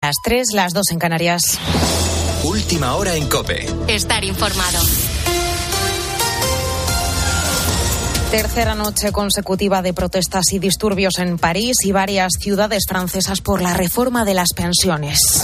Las 3, las 2 en Canarias. Última hora en COPE. Estar informado. Tercera noche consecutiva de protestas y disturbios en París y varias ciudades francesas por la reforma de las pensiones.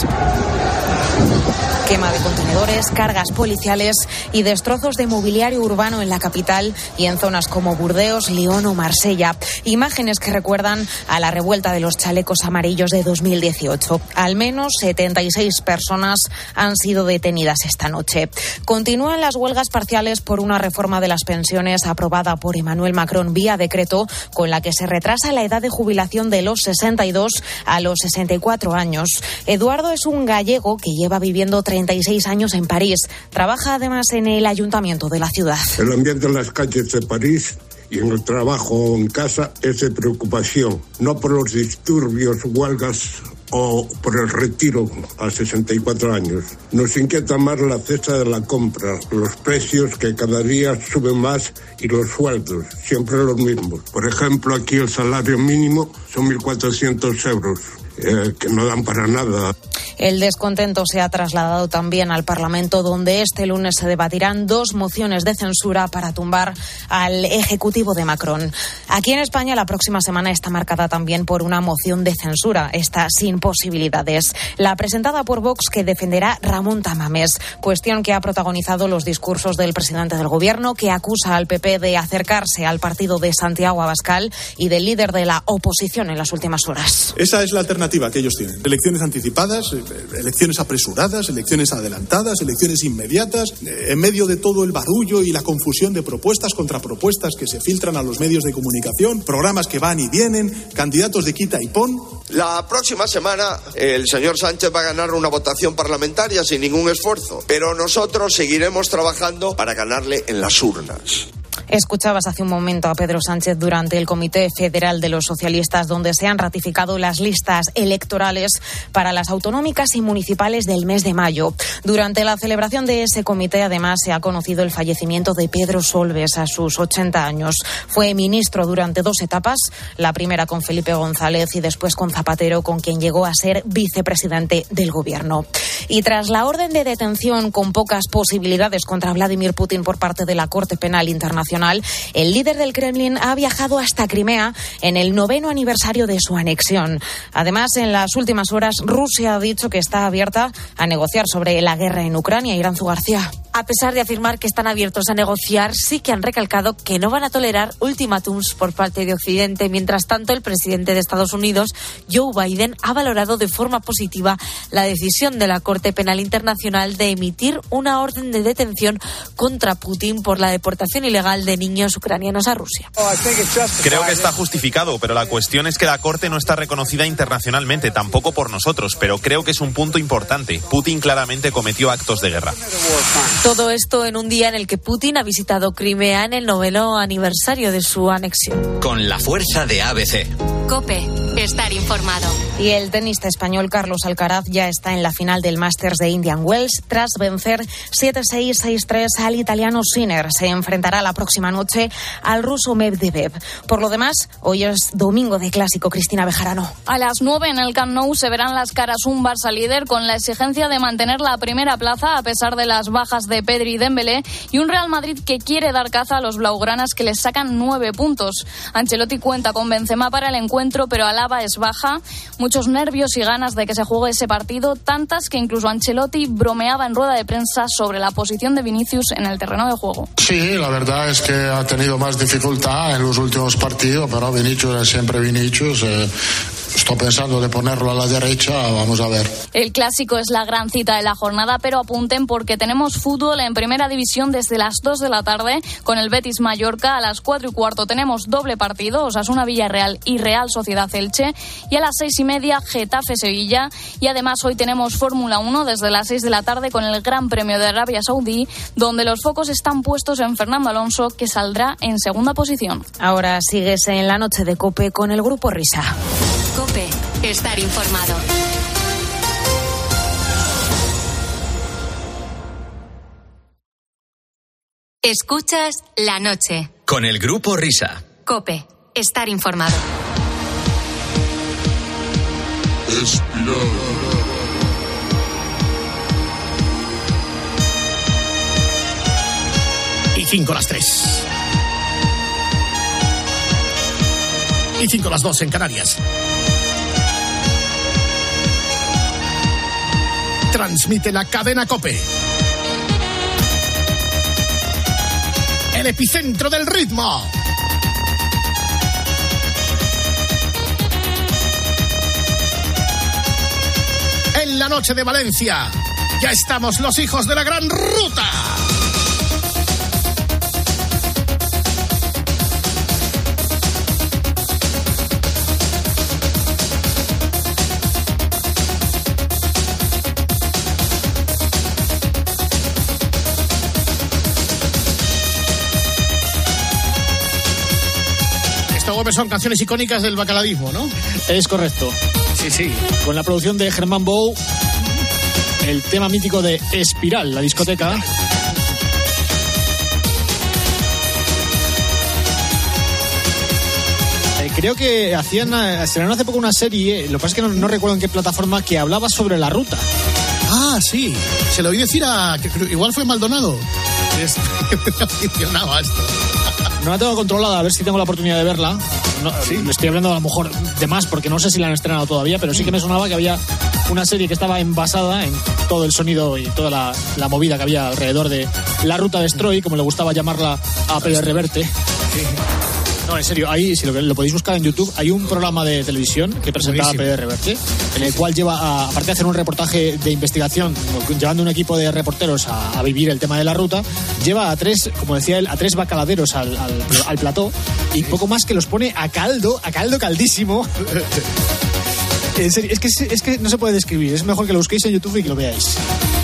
Quema de contenedores, cargas policiales y destrozos de mobiliario urbano en la capital y en zonas como Burdeos, Lyon o Marsella. Imágenes que recuerdan a la revuelta de los chalecos amarillos de 2018. Al menos 76 personas han sido detenidas esta noche. Continúan las huelgas parciales por una reforma de las pensiones aprobada por Emmanuel Macron vía decreto, con la que se retrasa la edad de jubilación de los 62 a los 64 años. Eduardo es un gallego que lleva viviendo 36 años en París. Trabaja además en el ayuntamiento de la ciudad. El ambiente en las calles de París y en el trabajo o en casa es de preocupación, no por los disturbios, huelgas o por el retiro a 64 años. Nos inquieta más la cesta de la compra, los precios que cada día suben más y los sueldos, siempre los mismos. Por ejemplo, aquí el salario mínimo son 1.400 euros. Que no dan para nada. El descontento se ha trasladado también al Parlamento, donde este lunes se debatirán 2 mociones de censura para tumbar al Ejecutivo de Macron. Aquí en España la próxima semana está marcada también por una moción de censura, esta sin posibilidades. La presentada por Vox, que defenderá Ramón Tamames, cuestión que ha protagonizado los discursos del presidente del Gobierno, que acusa al PP de acercarse al partido de Santiago Abascal y del líder de la oposición en las últimas horas. Esa es la alternativa que ellos tienen. Elecciones anticipadas, elecciones apresuradas, elecciones adelantadas, elecciones inmediatas, en medio de todo el barullo y la confusión de propuestas, contrapropuestas que se filtran a los medios de comunicación, programas que van y vienen, candidatos de quita y pon. La próxima semana el señor Sánchez va a ganar una votación parlamentaria sin ningún esfuerzo, pero nosotros seguiremos trabajando para ganarle en las urnas. Escuchabas hace un momento a Pedro Sánchez durante el Comité Federal de los Socialistas, donde se han ratificado las listas electorales para las autonómicas y municipales del mes de mayo. Durante la celebración de ese comité, además, se ha conocido el fallecimiento de Pedro Solbes a sus 80 años. Fue ministro durante 2 etapas, la primera con Felipe González y después con Zapatero, con quien llegó a ser vicepresidente del Gobierno. Y tras la orden de detención con pocas posibilidades contra Vladimir Putin por parte de la Corte Penal Internacional, el líder del Kremlin ha viajado hasta Crimea en el 9º aniversario de su anexión. Además, en las últimas horas, Rusia ha dicho que está abierta a negociar sobre la guerra en Ucrania. Iranzu García. A pesar de afirmar que están abiertos a negociar, sí que han recalcado que no van a tolerar ultimátums por parte de Occidente. Mientras tanto, el presidente de Estados Unidos, Joe Biden, ha valorado de forma positiva la decisión de la Corte Penal Internacional de emitir una orden de detención contra Putin por la deportación ilegal de niños ucranianos a Rusia. Creo que está justificado, pero la cuestión es que la Corte no está reconocida internacionalmente, tampoco por nosotros, pero creo que es un punto importante. Putin claramente cometió actos de guerra. Todo esto en un día en el que Putin ha visitado Crimea en el 9º aniversario de su anexión. Con la fuerza de ABC. COPE. Estar informado. Y el tenista español Carlos Alcaraz ya está en la final del Masters de Indian Wells tras vencer 7-6, 6-3 al italiano Sinner. Se enfrentará la próxima noche al ruso Medvedev. Por lo demás, hoy es domingo de clásico. Cristina Bejarano. A las 9 en el Camp Nou se verán las caras un Barça líder con la exigencia de mantener la primera plaza a pesar de las bajas de Pedri y Dembélé, y un Real Madrid que quiere dar caza a los blaugranas, que les sacan 9 puntos. Ancelotti cuenta con Benzema para el encuentro, pero Alaba es baja. Muchos nervios y ganas de que se juegue ese partido, tantas que incluso Ancelotti bromeaba en rueda de prensa sobre la posición de Vinicius en el terreno de juego. Sí, la verdad es que ha tenido más dificultad en los últimos partidos, pero Vinicius es siempre Vinicius. Estoy pensando de ponerlo a la derecha, vamos a ver. El clásico es la gran cita de la jornada, pero apunten porque tenemos fútbol en primera división desde las 2 de la tarde con el Betis Mallorca. A las 4:15 tenemos doble partido, Osasuna Villarreal y Real Sociedad Elche, y a las 6:30 Getafe Sevilla. Y además hoy tenemos Fórmula 1 desde las 6 de la tarde con el Gran Premio de Arabia Saudí, donde los focos están puestos en Fernando Alonso, que saldrá en segunda posición. Ahora sigues en la noche de COPE con el Grupo Risa. COPE. Estar informado. Escuchas la noche. Con el Grupo Risa. COPE. Estar informado. Espiral. 5 las 3. Y 5 las 2 en Canarias. Transmite la cadena COPE. El epicentro del ritmo. En la noche de Valencia, ya estamos los hijos de la gran ruta. Son canciones icónicas del bacaladismo, ¿no? Es correcto. Sí. Con la producción de Germán Bou, el tema mítico de Espiral, la discoteca. Creo que estrenaron hace poco una serie, lo que pasa es que no recuerdo en qué plataforma, que hablaba sobre la ruta. Ah, sí. Se lo oí decir igual fue Maldonado. Me aficionaba esto. No la tengo controlada, a ver si tengo la oportunidad de verla. ¿Sí? Estoy hablando a lo mejor de más, porque no sé si la han estrenado todavía, pero sí que me sonaba que había una serie que estaba envasada en todo el sonido y toda la movida que había alrededor de la ruta de Stroy, como le gustaba llamarla a Pérez Reverte. Sí. No, en serio, ahí, si lo podéis buscar en YouTube, hay un programa de televisión que presentaba Pérez Reverte, en el cual lleva, aparte de hacer un reportaje de investigación, llevando un equipo de reporteros a vivir el tema de la ruta, lleva a tres, como decía él, a tres bacaladeros al plató, y poco más que los pone a caldo caldísimo. En serio, es que no se puede describir, es mejor que lo busquéis en YouTube y que lo veáis.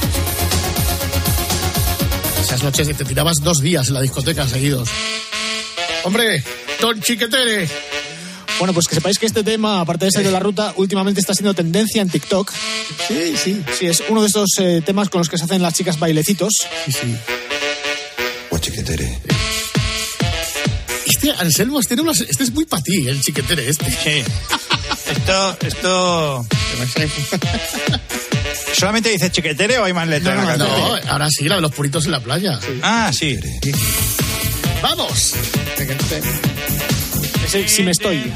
Esas noches que te tirabas 2 días en la discoteca seguidos. ¡Hombre! ¡Don Chiquetere! Bueno, pues que sepáis que este tema, aparte de ser de la ruta, últimamente está siendo tendencia en TikTok. Sí. Sí, es uno de estos temas con los que se hacen las chicas bailecitos. Sí. O Chiquetere. Anselmo, este es muy para ti, el Chiquetere este. Sí. Esto... ¿Solamente dice Chiquetere o hay más letras en la canción? No, ahora sí, la de los puritos en la playa. Sí. Ah, sí. ¡Vamos! Si me estoy.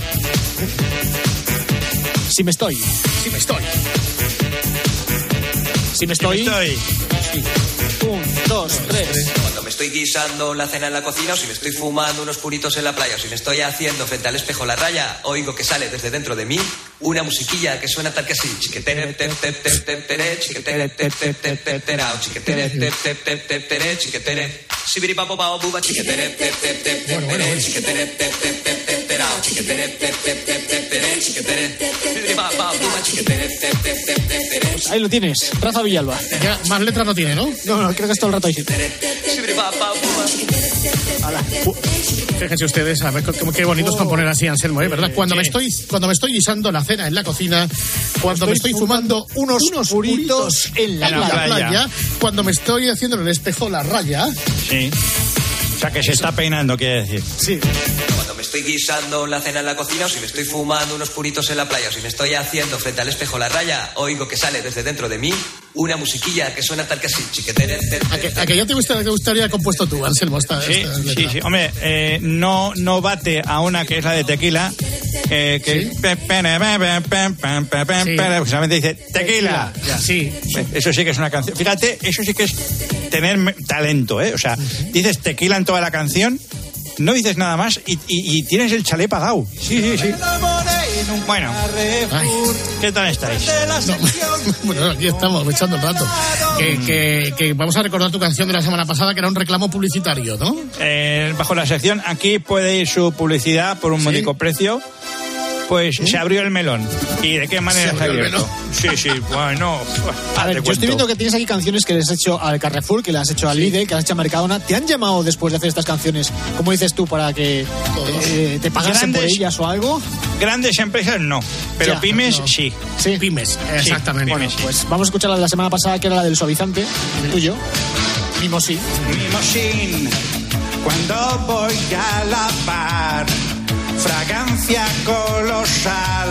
1, 2, 3. Cuando me estoy guisando la cena en la cocina, o si me estoy fumando unos puritos en la playa, o si me estoy haciendo frente al espejo la raya, oigo que sale desde dentro de mí una musiquilla que suena tal que así: chiquetere, chiquetere, chiquetere, chiquetere, chiquetere. Pues ahí lo tienes, Rafa Villalba. Ya, más letras no tiene, ¿no? No, creo que es todo el rato ahí. Fíjense ustedes, a ver qué bonito es componer así, Anselmo, ¿verdad? Cuando me estoy guisando la cena en la cocina, cuando me estoy fumando unos puritos en la playa, cuando me estoy haciendo en el espejo la raya. Sí. O sea, que se está peinando, quiere decir. Sí. Cuando me estoy guisando la cena en la cocina, o si me estoy fumando unos puritos en la playa, o si me estoy haciendo frente al espejo la raya, oigo que sale desde dentro de mí una musiquilla que suena tal que así: chiquetere. ¿A que ya te gustaría compuesto tú, Anselmo? Sí. Hombre, no bate a una que es la de Tequila, que solamente dice Tequila. Sí. Eso sí que es una canción. Fíjate, eso sí que es tener talento, ¿eh? O sea, dices Tequila en toda la canción, no dices nada más y tienes el chalet pagado. Sí. Bueno, ¿qué tal estáis? No. Bueno, aquí estamos echando el rato. Que vamos a recordar tu canción de la semana pasada, que era un reclamo publicitario, ¿no? Bajo la sección Aquí puede ir su publicidad por un módico precio. Pues se abrió el melón. ¿Y de qué manera se ha abierto? Sí, bueno. A ver, yo estoy viendo que tienes aquí canciones que les has hecho al Carrefour, que le has hecho al Lidl, que le has hecho a Mercadona. ¿Te han llamado después de hacer estas canciones, como dices tú, para que te pagasen por ellas o algo? Grandes empresas no, pero ya, pymes no. Sí. Pymes, exactamente. Bueno, pues vamos a escuchar la de la semana pasada, que era la del suavizante, el tuyo. Mimosín. Cuando voy a lavar, fragancia colosal,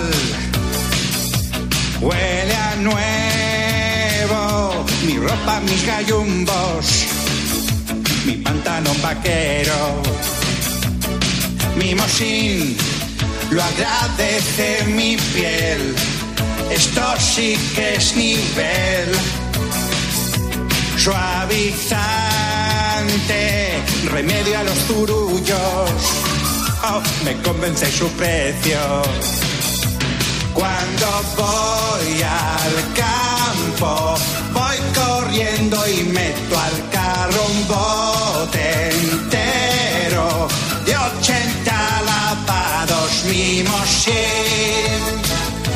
huele a nuevo, mi ropa, mis gallumbos, mi pantalón vaquero. Mimosín, lo agradece mi piel. Esto sí que es nivel. Suavizante, remedio a los zurullos. Oh, me convence su precio. Cuando voy al campo, voy corriendo y meto al carro un bote entero de 80 lavados Mimosín.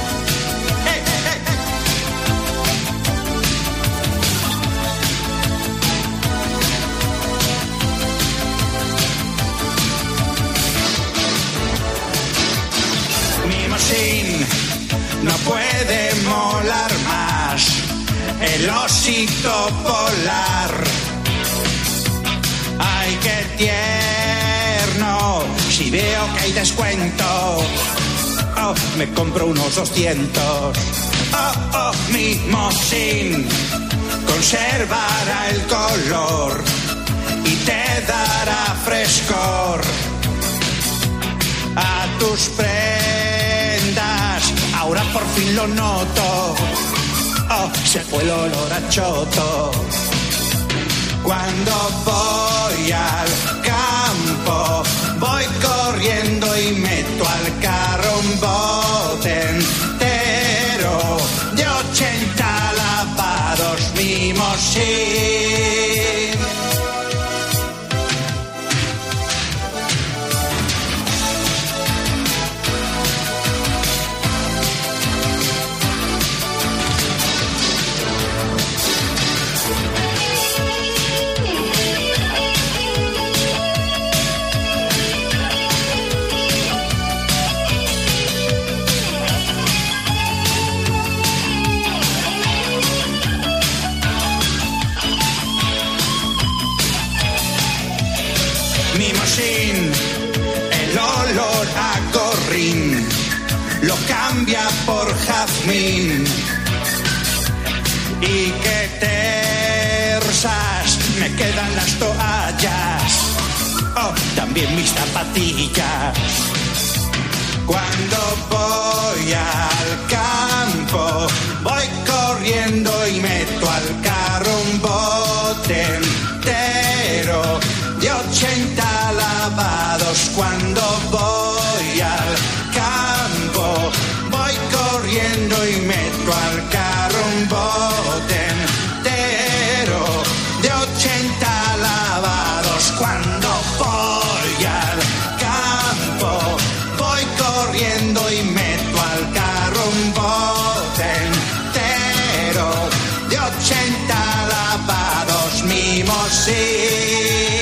No puede molar más el osito polar. Ay, qué tierno, si veo que hay descuento, oh, me compro unos 200. Oh, oh, Mimosín conservará el color y te dará frescor a tus prendas. Ahora por fin lo noto. Oh, se fue el olor a choto. Cuando voy al campo, voy corriendo y meto al carro un bote entero de 80 lavados Mimosín. Mimosín, el olor a gorrín lo cambia por jazmín. Y qué tersas me quedan las toallas, oh, también mis zapatillas. Cuando voy al campo, voy corriendo y meto al carro un bote entero de 80 lavados. Cuando voy al campo, voy corriendo y meto al carro un bote entero de 80 lavados. Cuando voy al campo, voy corriendo y meto al carro un bote entero de 80 lavados Mimosín.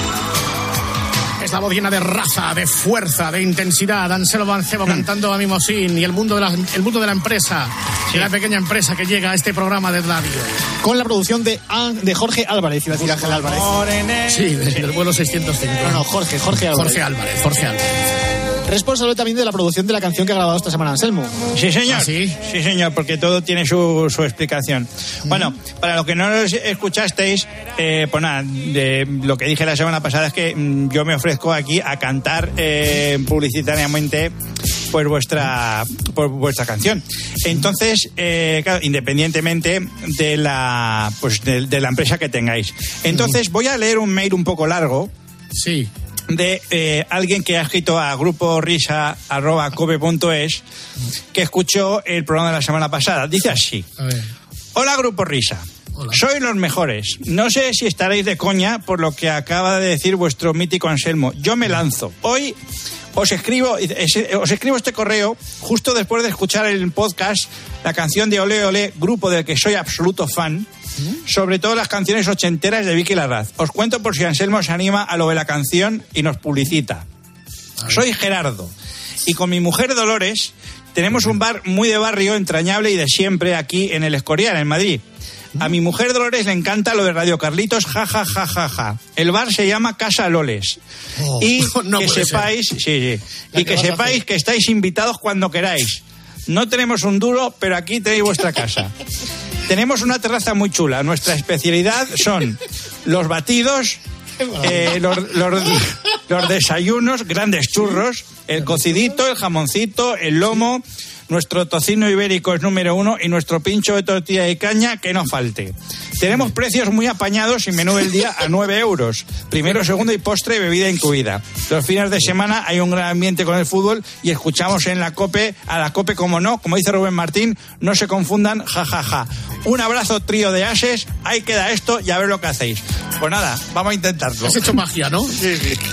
Es la voz llena de raza, de fuerza, de intensidad. Anselmo Mancebo cantando a Mimosín y el mundo de la empresa, de la pequeña empresa que llega a este programa de radio. Con la producción de Jorge Álvarez, iba a decir Ángel Álvarez. Sí, del vuelo 605. No, Jorge Álvarez. Jorge Álvarez. Responsable también de la producción de la canción que ha grabado esta semana Anselmo. Sí, señor. ¿Ah, sí? Sí, señor, porque todo tiene su explicación. Bueno, para los que no lo escuchasteis, pues nada, de lo que dije la semana pasada es que yo me ofrezco aquí a cantar publicitariamente pues vuestra canción. Entonces, claro, independientemente de la empresa que tengáis. Entonces, voy a leer un mail un poco largo. Sí. De alguien que ha escrito a gruporisa@cope.es, que escuchó el programa de la semana pasada. Dice así: hola Grupo Risa. Hola. Sois los mejores. No sé si estaréis de coña por lo que acaba de decir vuestro mítico Anselmo. Yo me lanzo. Hoy os escribo este correo justo después de escuchar el podcast la canción de Olé Olé, grupo del que soy absoluto fan, sobre todo las canciones ochenteras de Vicky Larraz. Os cuento por si Anselmo se anima a lo de la canción y nos publicita. Soy Gerardo y con mi mujer Dolores tenemos un bar muy de barrio, entrañable y de siempre aquí en el Escorial, en Madrid. A mi mujer Dolores le encanta lo de Radio Carlitos, ja, ja, ja, ja, ja. El bar se llama Casa Loles. Y no que sepáis, y que sepáis que estáis invitados cuando queráis. No tenemos un duro, pero aquí tenéis vuestra casa. Tenemos una terraza muy chula. Nuestra especialidad son los batidos los desayunos, grandes churros, el cocidito, el jamoncito, el lomo, nuestro tocino ibérico es número 1 y nuestro pincho de tortilla de caña que no falte. Tenemos precios muy apañados y menú del día a 9 euros. Primero, segundo y postre y bebida incluida. Los fines de semana hay un gran ambiente con el fútbol y escuchamos a la COPE como no, como dice Rubén Martín, no se confundan, jajaja. Un abrazo trío de ases, ahí queda esto y a ver lo que hacéis. Pues nada, vamos a intentarlo. Has hecho magia, ¿no? Sí.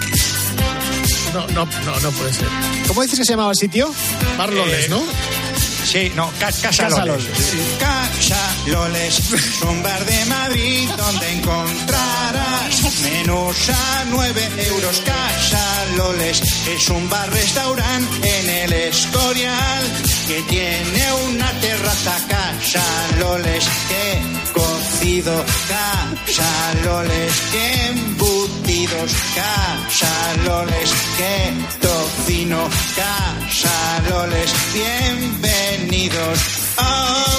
No puede ser. ¿Cómo dices que se llamaba el sitio? Bar Loles, ¿no? Sí, no, Casa Loles. Casa Loles es un bar de Madrid donde encontrarás menús a 9 euros. Casa Loles es un bar-restaurante en el Escorial que tiene una terraza. Casa Loles, que cocido. Casa Loles, que embutidos. Casa Loles, que tocino. Casa Loles, bienvenidos. Oh.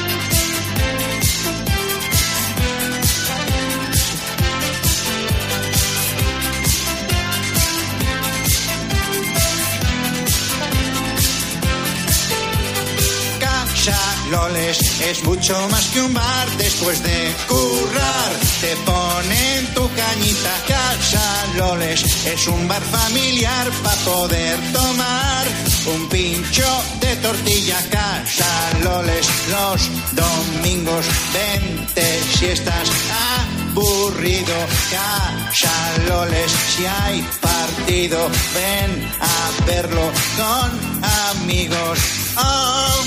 Casa Loles es mucho más que un bar. Después de currar te ponen tu cañita. Casa Loles es un bar familiar para poder tomar un pincho de tortilla. Casa Loles los domingos, vente si estás aburrido. Casa Loles, si hay partido, ven a verlo con amigos. Oh.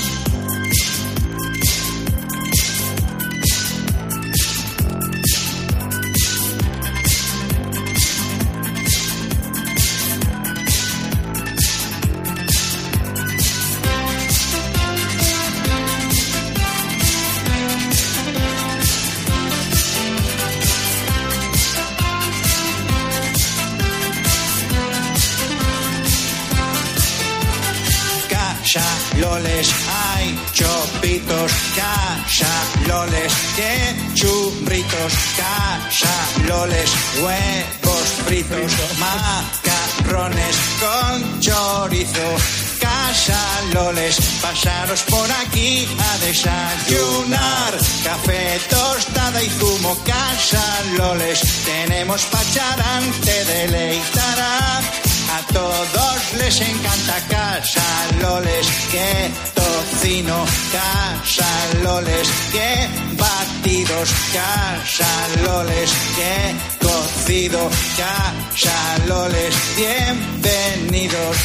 Loles, hay chopitos. Casa Loles, que churritos. Casa Loles, huevos fritos. Macarrones con chorizo. Casa Loles, pasaros por aquí a desayunar. Café, tostada y zumo. Casa Loles, tenemos pacharán, te deleitará. A todos les encanta. Casa Loles, que tocino. Casa Loles, que batidos. Casa Loles, que cocido. Casa Loles, bienvenidos.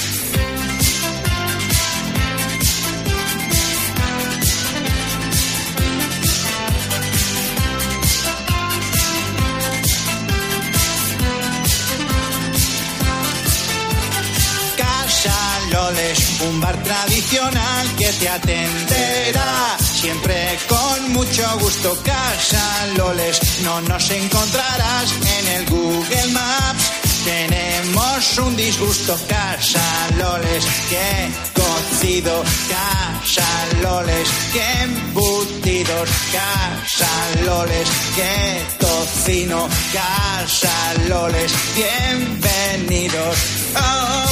Loles, un bar tradicional que te atenderá siempre con mucho gusto. Casa Loles, no nos encontrarás en el Google Maps. Tenemos un disgusto. Casa Loles, que cocido. Casa Loles, que embutidos. Casa Loles, que tocino. Casa Loles, bienvenidos. Oh.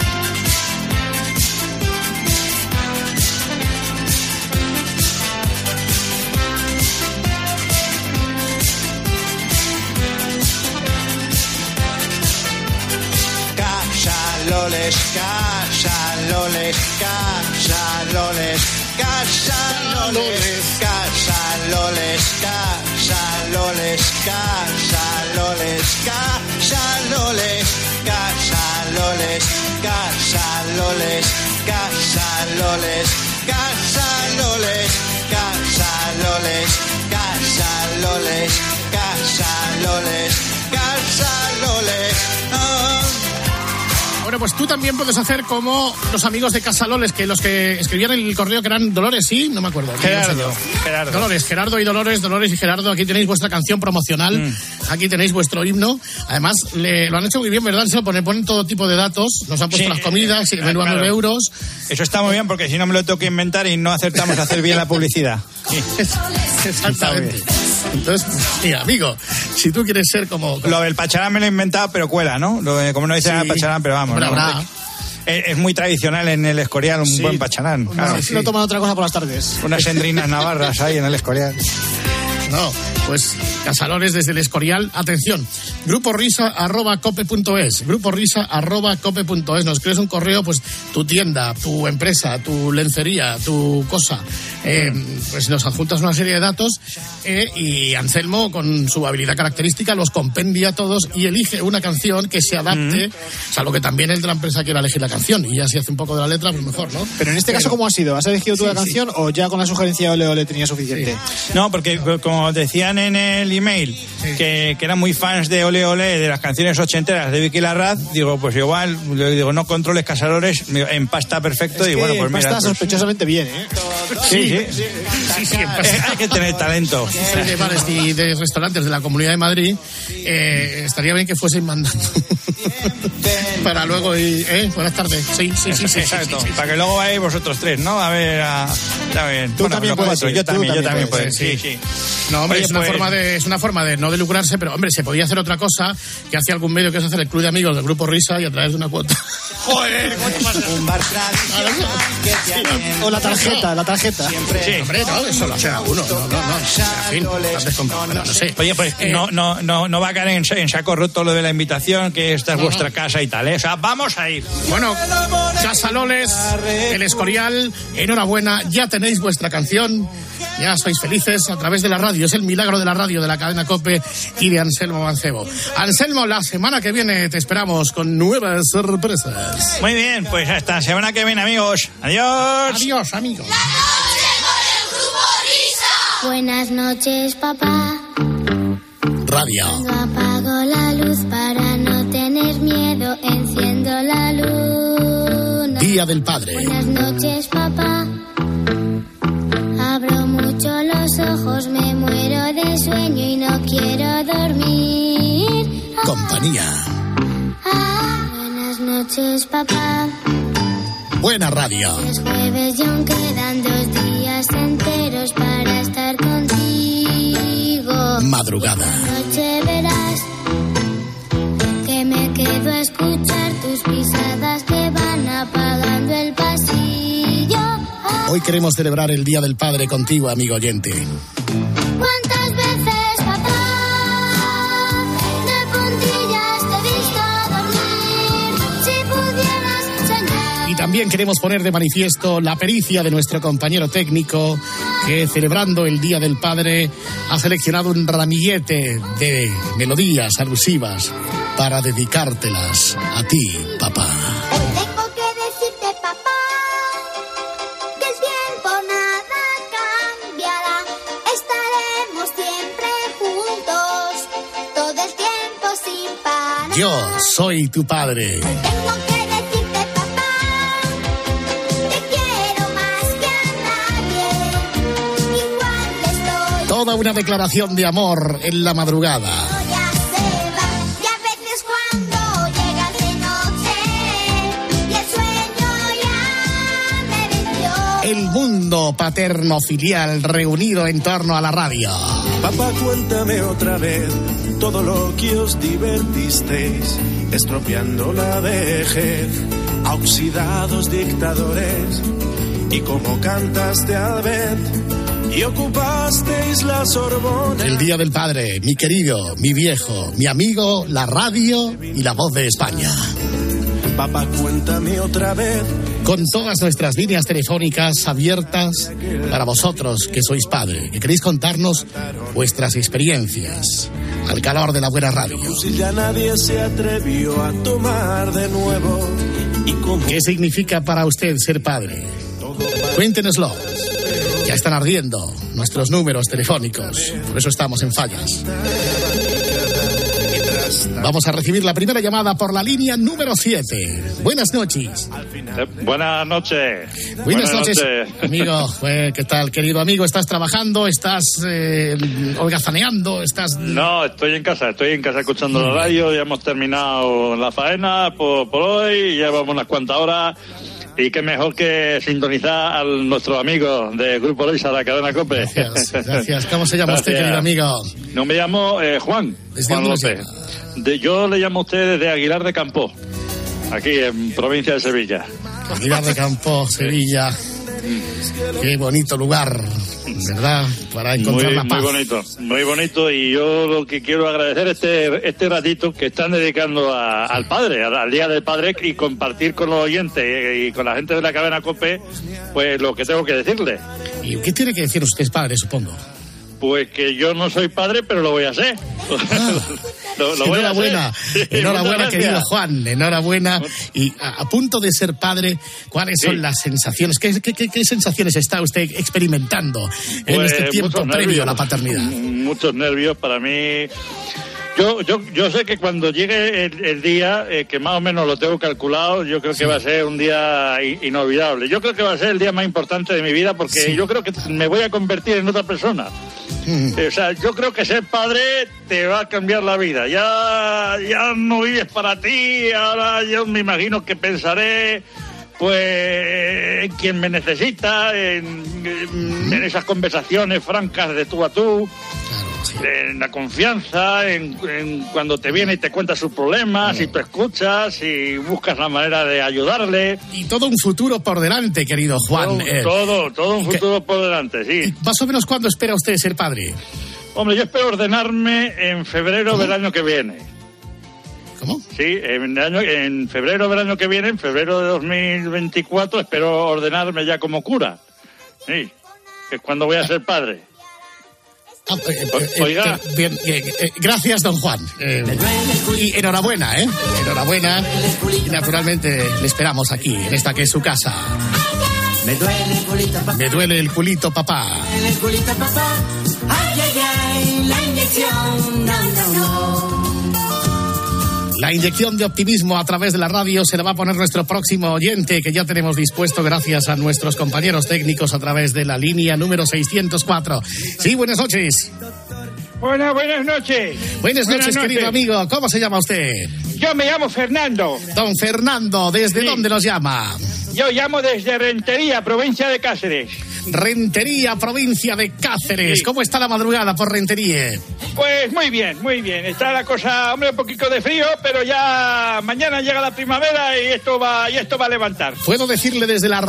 Loles, Casa Loles, Casa Loles, Casa Loles, Casa Loles, Casa Loles, Casa Loles, Casa Loles, Casa Loles, Casa Loles, Casa Loles, Casa Loles, Casa Loles, Casa Loles, Casa Loles, Casa Loles. Bueno, pues tú también puedes hacer como los amigos de Casa Loles, que los que escribían el correo, que eran Dolores, ¿sí? No me acuerdo. Gerardo. Dolores, Gerardo y Dolores y Gerardo. Aquí tenéis vuestra canción promocional. Aquí tenéis vuestro himno. Además, lo han hecho muy bien, ¿verdad? Se ponen todo tipo de datos. Nos han puesto las comidas, menú a 9 euros. Eso está muy bien, porque si no me lo tengo que inventar y no acertamos a hacer bien la publicidad. Exactamente. Entonces, mira, amigo, Si tú quieres ser como... Lo del pacharán me lo he inventado, pero cuela, ¿no? Como no dicen pacharán, pero vamos. Habrá. Es muy tradicional en el Escorial un buen pacharán. Claro. No toman otra cosa por las tardes. Unas endrinas navarras ahí en el Escorial. No, pues Casalones desde el Escorial. Atención, gruporisa@cope.es, gruporisa@cope.es. Nos crees un correo, pues tu tienda, tu empresa, tu lencería, tu cosa. Pues nos adjuntas una serie de datos y Anselmo, con su habilidad característica, los compendia todos y elige una canción que se adapte, salvo que también el de la empresa quiera elegir la canción y ya si hace un poco de la letra, pues mejor, ¿no? Pero en este caso, ¿cómo ha sido? ¿Has elegido tú la canción o ya con la sugerencia de Ole Ole tenía suficiente? Sí. No, porque como decían en el email que eran muy fans de Ole Ole, de las canciones ochenteras de Vicky Larraz, digo, pues igual, digo, no controles Casadores, empasta perfecto. Y bueno, pues mira. Empasta sospechosamente bien, ¿eh? Sí. Hay que tener talento. De bares y de restaurantes de la Comunidad de Madrid, estaría bien que fuesen mandando para luego ir, buenas tardes. Sí. Exacto. Para que luego vayáis vosotros tres, ¿no? A ver, tú también puedes ir. Yo también puedo. Sí. No, hombre, Oye, es una forma de no de lucrarse, pero hombre, se podía hacer otra cosa que hacía algún medio, que es hacer el club de amigos del Grupo Risa y a través de una cuota. Joder, un bar tradicional. O la tarjeta. Sí, hombre, no, eso lo hace uno. No sé. Oye, pues no va a caer en saco roto lo de la invitación, que esta es vuestra casa y tal, ¿eh? O sea, vamos a ir. Bueno, Casaloles, el Escorial, enhorabuena, ya tenéis vuestra canción, ya sois felices a través de la radio. Es el milagro de la radio, de la cadena COPE y de Anselmo Mancebo. Anselmo, la semana que viene te esperamos con nuevas sorpresas. Muy bien, pues hasta la semana que viene, amigos. Adiós. Adiós, amigos. La noche con el Grupo Risa. Buenas noches, papá. Radio. Cuando apago la luz para no tener miedo, enciendo la luna. Día del Padre. Buenas noches, papá. Abro mucho los ojos, me muero de sueño y no quiero dormir. Compañía. Buenas noches, papá. Buena radio. Es jueves y aún quedan 2 días enteros para estar contigo. Madrugada. Esta noche verás que me quedo a escuchar tus pisadas que van apagando el pasillo. Hoy queremos celebrar el Día del Padre contigo, amigo oyente. ¿Cuántas veces, papá, de puntillas te he visto dormir? Si pudieras soñar. Y también queremos poner de manifiesto la pericia de nuestro compañero técnico, que celebrando el Día del Padre ha seleccionado un ramillete de melodías alusivas para dedicártelas a ti, papá. Tengo que decirte, papá, que el tiempo nada cambiará. Estaremos siempre juntos, todo el tiempo sin parar. Yo soy tu padre. Tengo que decirte, papá, te quiero más que a nadie. Igual estoy. Toda una declaración de amor en la madrugada. Ya se va, y a veces cuando llegas de noche y el sueño ya me venció. El mundo paterno filial reunido en torno a la radio. Papá, cuéntame otra vez todo lo que os divertisteis, estropeando la vejez a oxidados dictadores, y cómo cantaste al ver y ocupasteis la Sorbona. El Día del Padre, mi querido, mi viejo, mi amigo, la radio y la voz de España. Papá, cuéntame otra vez. Con todas nuestras líneas telefónicas abiertas para vosotros que sois padre, que queréis contarnos vuestras experiencias al calor de la buena radio. Si ya nadie se atrevió a tomar de nuevo. ¿Y cómo? ¿Qué significa para usted ser padre? Cuéntenoslo. Ya están ardiendo nuestros números telefónicos, por eso estamos en fallas. Vamos a recibir la primera llamada por la línea número 7. Buenas noches. Buenas noches. Buenas noches, amigo. ¿Qué tal, querido amigo? ¿Estás trabajando? ¿Estás holgazaneando? ¿Estás...? No, estoy en casa escuchando la radio. Ya hemos terminado la faena por hoy, llevamos unas cuantas horas. Y qué mejor que sintonizar a nuestros amigos de Grupo Risa, la cadena COPE. Gracias. ¿Cómo se llama usted, querido amigo? No, me llamo Juan López. Yo le llamo a usted desde Aguilar de Campoo, aquí en provincia de Sevilla. Aguilar de Campoo, Sevilla. Qué bonito lugar, ¿verdad? Para encontrar la paz. Muy bonito. Y yo lo que quiero agradecer este ratito que están dedicando al padre, al Día del Padre, y compartir con los oyentes y con la gente de la cadena COPE, pues lo que tengo que decirle. ¿Y qué tiene que decir usted, padre, supongo? Pues que yo no soy padre, pero lo voy a ser. Enhorabuena, enhorabuena, querido Juan, enhorabuena. Y a punto de ser padre, ¿cuáles son las sensaciones? ¿Qué sensaciones está usted experimentando en este tiempo previo a la paternidad? Muchos nervios para mí. Yo sé que cuando llegue el día, que más o menos lo tengo calculado, yo creo que va a ser un día inolvidable. Yo creo que va a ser el día más importante de mi vida, porque yo creo que me voy a convertir en otra persona. O sea, yo creo que ser padre te va a cambiar la vida. Ya no vives para ti. Ahora yo me imagino que pensaré pues en quien me necesita, en esas conversaciones francas de tú a tú. En la confianza, en cuando te viene y te cuenta sus problemas, y tú escuchas y buscas la manera de ayudarle. Y todo un futuro por delante, querido Juan. Todo un futuro por delante, sí. ¿Más o menos cuándo espera usted ser padre? Hombre, yo espero ordenarme en febrero del año que viene. ¿Cómo? Sí, en febrero del año que viene, en febrero de 2024, espero ordenarme ya como cura. Sí, que es cuando voy a ser padre. Oiga. Bien, gracias, don Juan. Y enhorabuena, enhorabuena. Y naturalmente le esperamos aquí, en esta que es su casa. Me duele el culito, papá. Me duele el culito, papá. Ay, ay, ay, la inyección, no. La inyección de optimismo a través de la radio se la va a poner nuestro próximo oyente, que ya tenemos dispuesto gracias a nuestros compañeros técnicos a través de la línea número 604. Sí, buenas noches. Buenas noches. Buenas noches, querido amigo. ¿Cómo se llama usted? Yo me llamo Fernando. Don Fernando, ¿desde dónde nos llama? Yo llamo desde Rentería, provincia de Cáceres. Rentería, provincia de Cáceres. Sí. ¿Cómo está la madrugada por Rentería? Pues muy bien. Está la cosa, hombre, un poquito de frío, pero ya mañana llega la primavera y esto va a levantar. ¿Puedo decirle desde la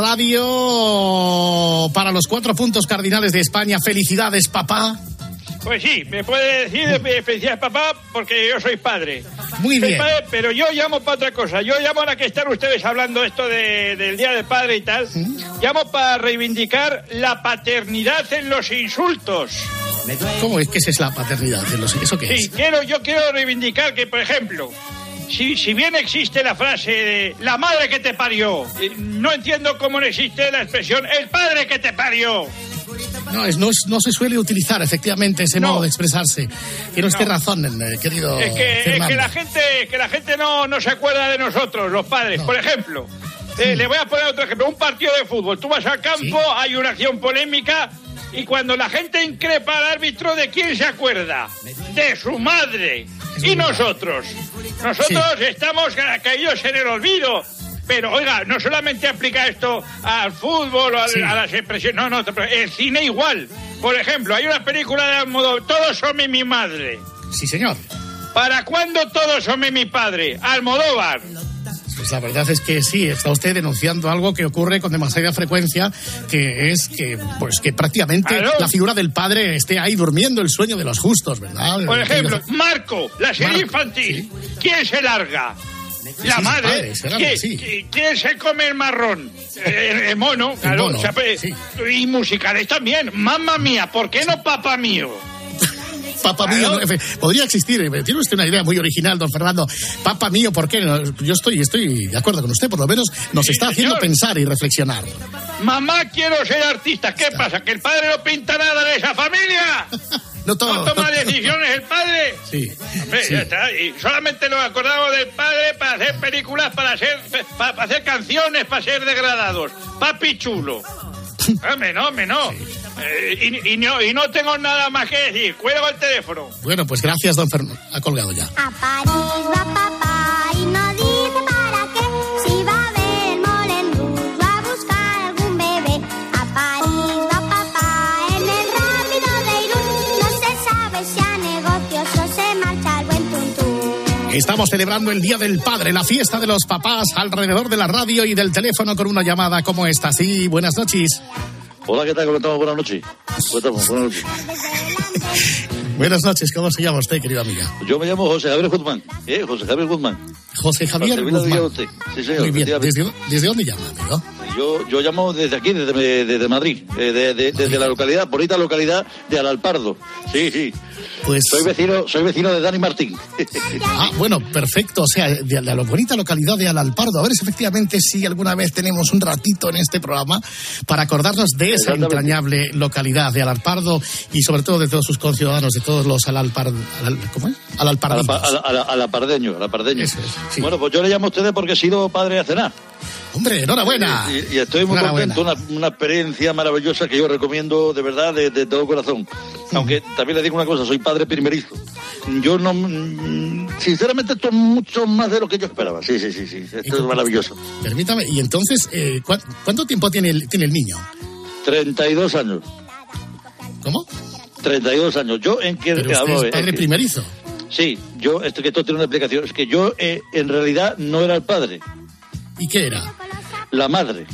radio, para los 4 puntos cardinales de España, felicidades, papá? Pues sí, me puede decir felicidades, papá, porque yo soy padre. Muy bien. Padre, pero yo llamo para otra cosa. Yo llamo ahora que están ustedes hablando esto del Día del Padre y tal. Llamo para reivindicar la paternidad en los insultos. ¿Cómo es que esa es la paternidad en los insultos? ¿Eso qué es? Sí, yo quiero reivindicar que, por ejemplo, si bien existe la frase de la madre que te parió, no entiendo cómo no existe la expresión el padre que te parió. No se suele utilizar efectivamente ese modo de expresarse. Tiene usted razón, querido Fernando. Es que la gente no se acuerda de nosotros, los padres. Por ejemplo, le voy a poner otro ejemplo. Un partido de fútbol. Tú vas al campo, hay una acción polémica, y cuando la gente increpa al árbitro, ¿de quién se acuerda? De su madre. Y nosotros estamos caídos en el olvido. Pero, oiga, no solamente aplica esto al fútbol o a las expresiones, no, el cine igual. Por ejemplo, hay una película de Almodóvar, Todos son mi madre. Sí, señor. ¿Para cuándo Todos son mi padre? Almodóvar. Pues la verdad es que sí, está usted denunciando algo que ocurre con demasiada frecuencia, que es que prácticamente la figura del padre esté ahí durmiendo el sueño de los justos, ¿verdad? Por ejemplo, Marco, la serie infantil. ¿Sí? ¿Quién se larga? La madre. ¿Quién se come el marrón? El mono, claro. El mono, y musicales también. Mamma mía, ¿por qué no papá mío? Papá mío, podría existir. Tiene usted una idea muy original, don Fernando. Papá mío, ¿por qué? Yo estoy de acuerdo con usted, por lo menos nos está haciendo pensar y reflexionar. Mamá, quiero ser artista. ¿Qué pasa? ¿Que el padre no pinta nada de esa familia? No toma decisiones el padre. Sí. Hombre, ya está. Y solamente nos acordamos del padre para hacer películas, para hacer canciones, para ser degradados. Papi chulo. Hombre, no. Sí. Y no tengo nada más que decir. Cuelgo el teléfono. Bueno, pues gracias, don Fernando. Ha colgado ya. A París va papá y no dice para qué. Si va a ver Moulin Rouge Estamos celebrando el Día del Padre, la fiesta de los papás, alrededor de la radio y del teléfono con una llamada como esta. Sí, buenas noches. Hola, ¿qué tal? ¿Cómo estamos? Buenas noches. Buenas noches. Buenas noches, ¿cómo se llama usted, querida amiga? Yo me llamo José Javier Guzmán. José Javier Guzmán. José Javier Guzmán. Sí, señor. Muy bien. ¿Desde dónde llama, amigo? Yo llamo desde aquí, desde Madrid, desde la localidad, bonita localidad de Alalpardo. Sí. Pues soy vecino de Dani Martín. Bueno, perfecto. O sea, de la bonita localidad de Alalpardo. A ver si efectivamente alguna vez tenemos un ratito en este programa para acordarnos de esa entrañable localidad de Alalpardo y sobre todo de todos sus conciudadanos, de todos los ¿cómo es? Alalpardeños. Eso es, sí. Bueno, pues yo le llamo a ustedes porque he sido padre hace nada. Hombre, enhorabuena. Y estoy muy contento, una experiencia maravillosa que yo recomiendo de verdad, de todo corazón. Aunque también le digo una cosa, soy padre primerizo. Yo no, sinceramente, esto es mucho más de lo que yo esperaba. Sí, esto es maravilloso. Permítame, y entonces, ¿cuánto tiempo tiene el niño? 32 años. ¿Cómo? 32 años. ¿Pero usted es padre primerizo? Sí, que esto tiene una explicación. Es que yo, en realidad, no era el padre. ¿Y qué era? La madre.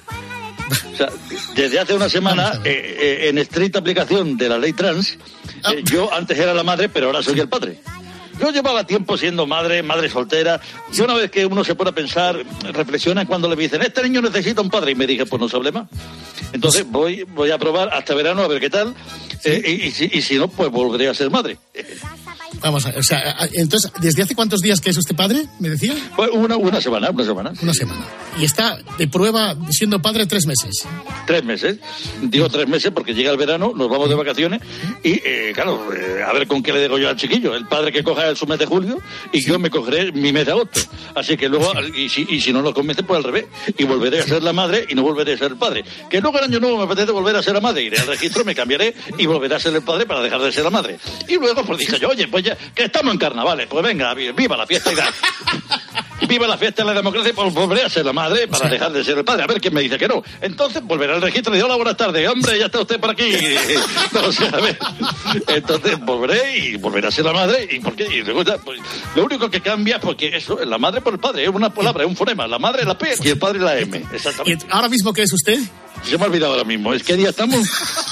O sea, desde hace una semana, en estricta aplicación de la ley trans, yo antes era la madre, pero ahora soy el padre. Yo llevaba tiempo siendo madre soltera, y una vez que uno se pone a pensar, reflexiona cuando le dicen, este niño necesita un padre, y me dije, pues no se hable más. Entonces voy a probar hasta verano a ver qué tal, y si no, pues volveré a ser madre. Vamos a ver, o sea, entonces, ¿desde hace cuántos días que es usted padre, me decía? Pues una semana. Una semana. Y está de prueba siendo padre 3 meses. 3 meses. Digo 3 meses porque llega el verano, nos vamos de vacaciones y, claro, a ver con qué le digo yo al chiquillo. El padre que coja su mes de julio y yo me cogeré mi mes de agosto. Así que luego, y si no nos convence, pues al revés. Y volveré a ser la madre y no volveré a ser el padre. Que luego el año nuevo me apetece volver a ser la madre. Iré al registro, me cambiaré y volveré a ser el padre para dejar de ser la madre. Y luego, pues dije yo, oye, pues ya que estamos en carnavales, pues venga, viva la fiesta y tal. Viva la fiesta de la democracia, pues volveré a ser la madre para dejar de ser el padre. A ver quién me dice que no. Entonces volveré al registro y digo, hola, buenas tardes. Hombre, ya está usted por aquí. No sé, a ver. Entonces volveré a ser la madre. ¿Y por qué? Y luego, pues, lo único que cambia, porque eso, la madre por el padre, es una palabra, es un fonema. La madre es la P y el padre la M. Exactamente. ¿Y ahora mismo qué es usted? Se me ha olvidado ahora mismo. ¿Es qué día estamos?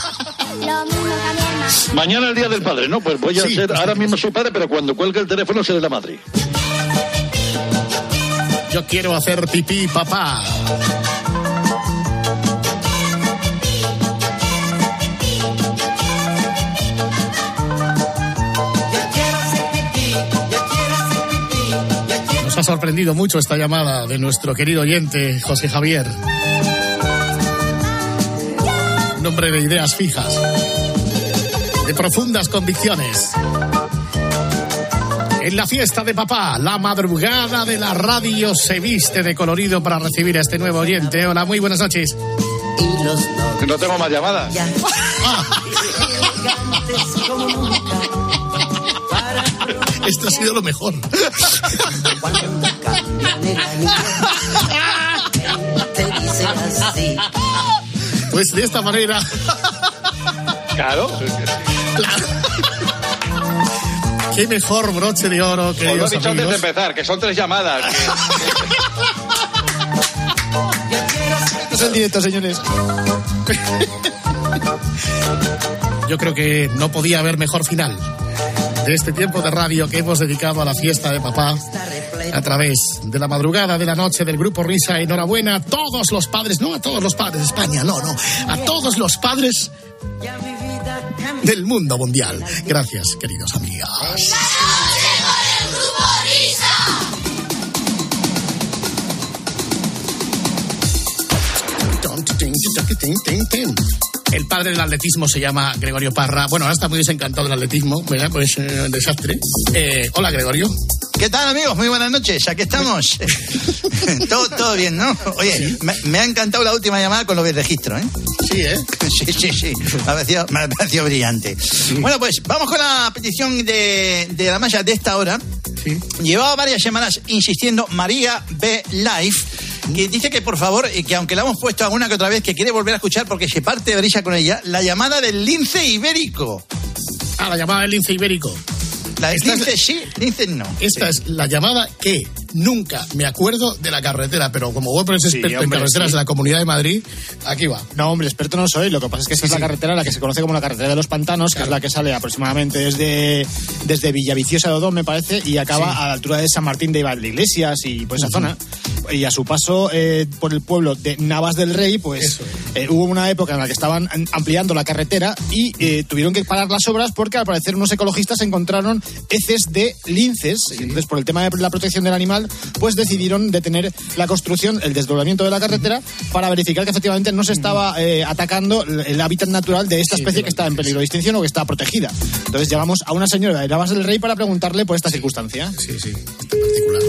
Mañana el día del padre, ¿no? Pues voy a ser, ahora mismo soy padre, pero cuando cuelgue el teléfono seré la madre. Yo quiero hacer pipí, papá. Nos ha sorprendido mucho esta llamada de nuestro querido oyente, José Javier. Un hombre de ideas fijas, de profundas convicciones. En la fiesta de papá, la madrugada de la radio se viste de colorido para recibir a este nuevo oyente. Hola, muy buenas noches. No tengo más llamadas. Esto ha sido lo mejor. Pues de esta manera. Claro. Qué mejor broche de oro que lo he dicho antes de empezar, que son 3 llamadas. Esto es el directo, señores. Yo creo que no podía haber mejor final de este tiempo de radio que hemos dedicado a la fiesta de papá a través de la madrugada de la noche del Grupo Risa. Enhorabuena a todos los padres, no a todos los padres de España, no, a todos los padres del mundo mundial. Gracias, queridos amigos. El padre del atletismo se llama Gregorio Parra. Bueno, ahora está muy desencantado del atletismo, ¿verdad? Pues desastre. Hola, Gregorio. ¿Qué tal, amigos? Muy buenas noches. Aquí estamos. todo bien, ¿no? Oye, ¿sí? Me ha encantado la última llamada con lo del registro, ¿eh? Sí, ¿eh? Sí. Me ha parecido brillante. Sí. Bueno, pues vamos con la petición de la malla de esta hora. Sí. Llevaba varias semanas insistiendo María B. Life, que dice que por favor, que aunque la hemos puesto alguna que otra vez, que quiere volver a escuchar porque se parte de risa con ella, la llamada del lince ibérico. La llamada del lince ibérico. Linces sí, linces no. Esta es la llamada que nunca me acuerdo de la carretera, pero como vos eres experto en carreteras de la Comunidad de Madrid, aquí va. No, hombre, experto no soy. Lo que pasa es que esa es la carretera, la que se conoce como la carretera de los pantanos, que es la que sale aproximadamente desde Villaviciosa de Odón, me parece, y acaba a la altura de San Martín de Iglesias y por esa zona. Y a su paso por el pueblo de Navas del Rey, pues hubo una época en la que estaban ampliando la carretera y tuvieron que parar las obras porque al parecer unos ecologistas encontraron heces de linces. Y entonces, por el tema de la protección del animal, pues decidieron detener la construcción, el desdoblamiento de la carretera, para verificar que efectivamente no se estaba atacando el hábitat natural de esta especie que está en peligro de extinción o que está protegida. Entonces llamamos a una señora de Navas del Rey para preguntarle por esta circunstancia. Sí, particular.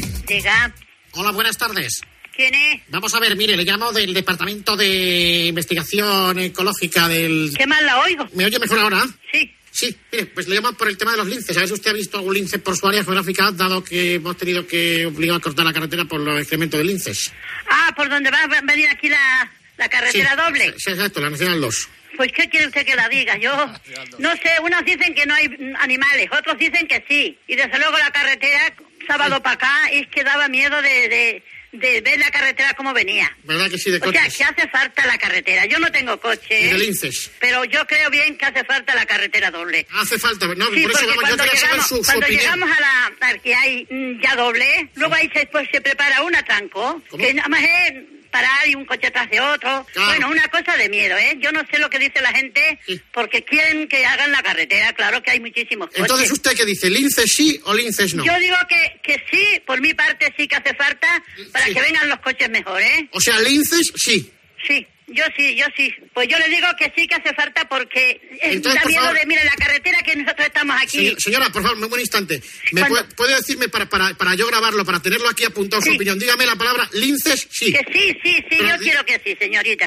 Diga. Hola, buenas tardes. ¿Quién es? Vamos a ver, mire, le llamo del Departamento de Investigación Ecológica del... ¿Qué mal la oigo? ¿Me oye mejor ahora? Sí. Sí, mire, pues le llamo por el tema de los linces. A ver si usted ha visto algún lince por su área geográfica, dado que hemos tenido que obligar a cortar la carretera por los excrementos de linces. Ah, ¿por donde va a venir aquí la carretera doble? Sí, exacto, la Nacional 2. Pues, ¿qué quiere usted que la diga? Yo no sé, unos dicen que no hay animales, otros dicen que sí. Y desde luego la carretera, sábado para acá, es que daba miedo de ver la carretera como venía. ¿Verdad que sí, de coches? O sea, que hace falta la carretera. Yo no tengo coche. Y de linces. Pero yo creo bien que hace falta la carretera doble. Hace falta, no, sí, por eso yo quería saber su cuando opinión. llegamos a la que hay ya doble, luego ahí se prepara un atranco, que nada más es parar y un coche tras de otro. Claro. Bueno, una cosa de miedo, ¿eh? Yo no sé lo que dice la gente porque quieren que hagan la carretera. Claro que hay muchísimos coches. Entonces, ¿usted qué dice? ¿Linces sí o linces no? Yo digo que sí, por mi parte sí que hace falta para que vengan los coches mejor, ¿eh? O sea, linces sí. Sí. Yo sí. Pues yo le digo que sí que hace falta porque entonces, da miedo de, mire, la carretera que nosotros estamos aquí. Señora, por favor, un instante. ¿Puede decirme para yo grabarlo, para tenerlo aquí apuntado su opinión? Dígame la palabra linces sí. Que sí, pero yo quiero que sí, señorita.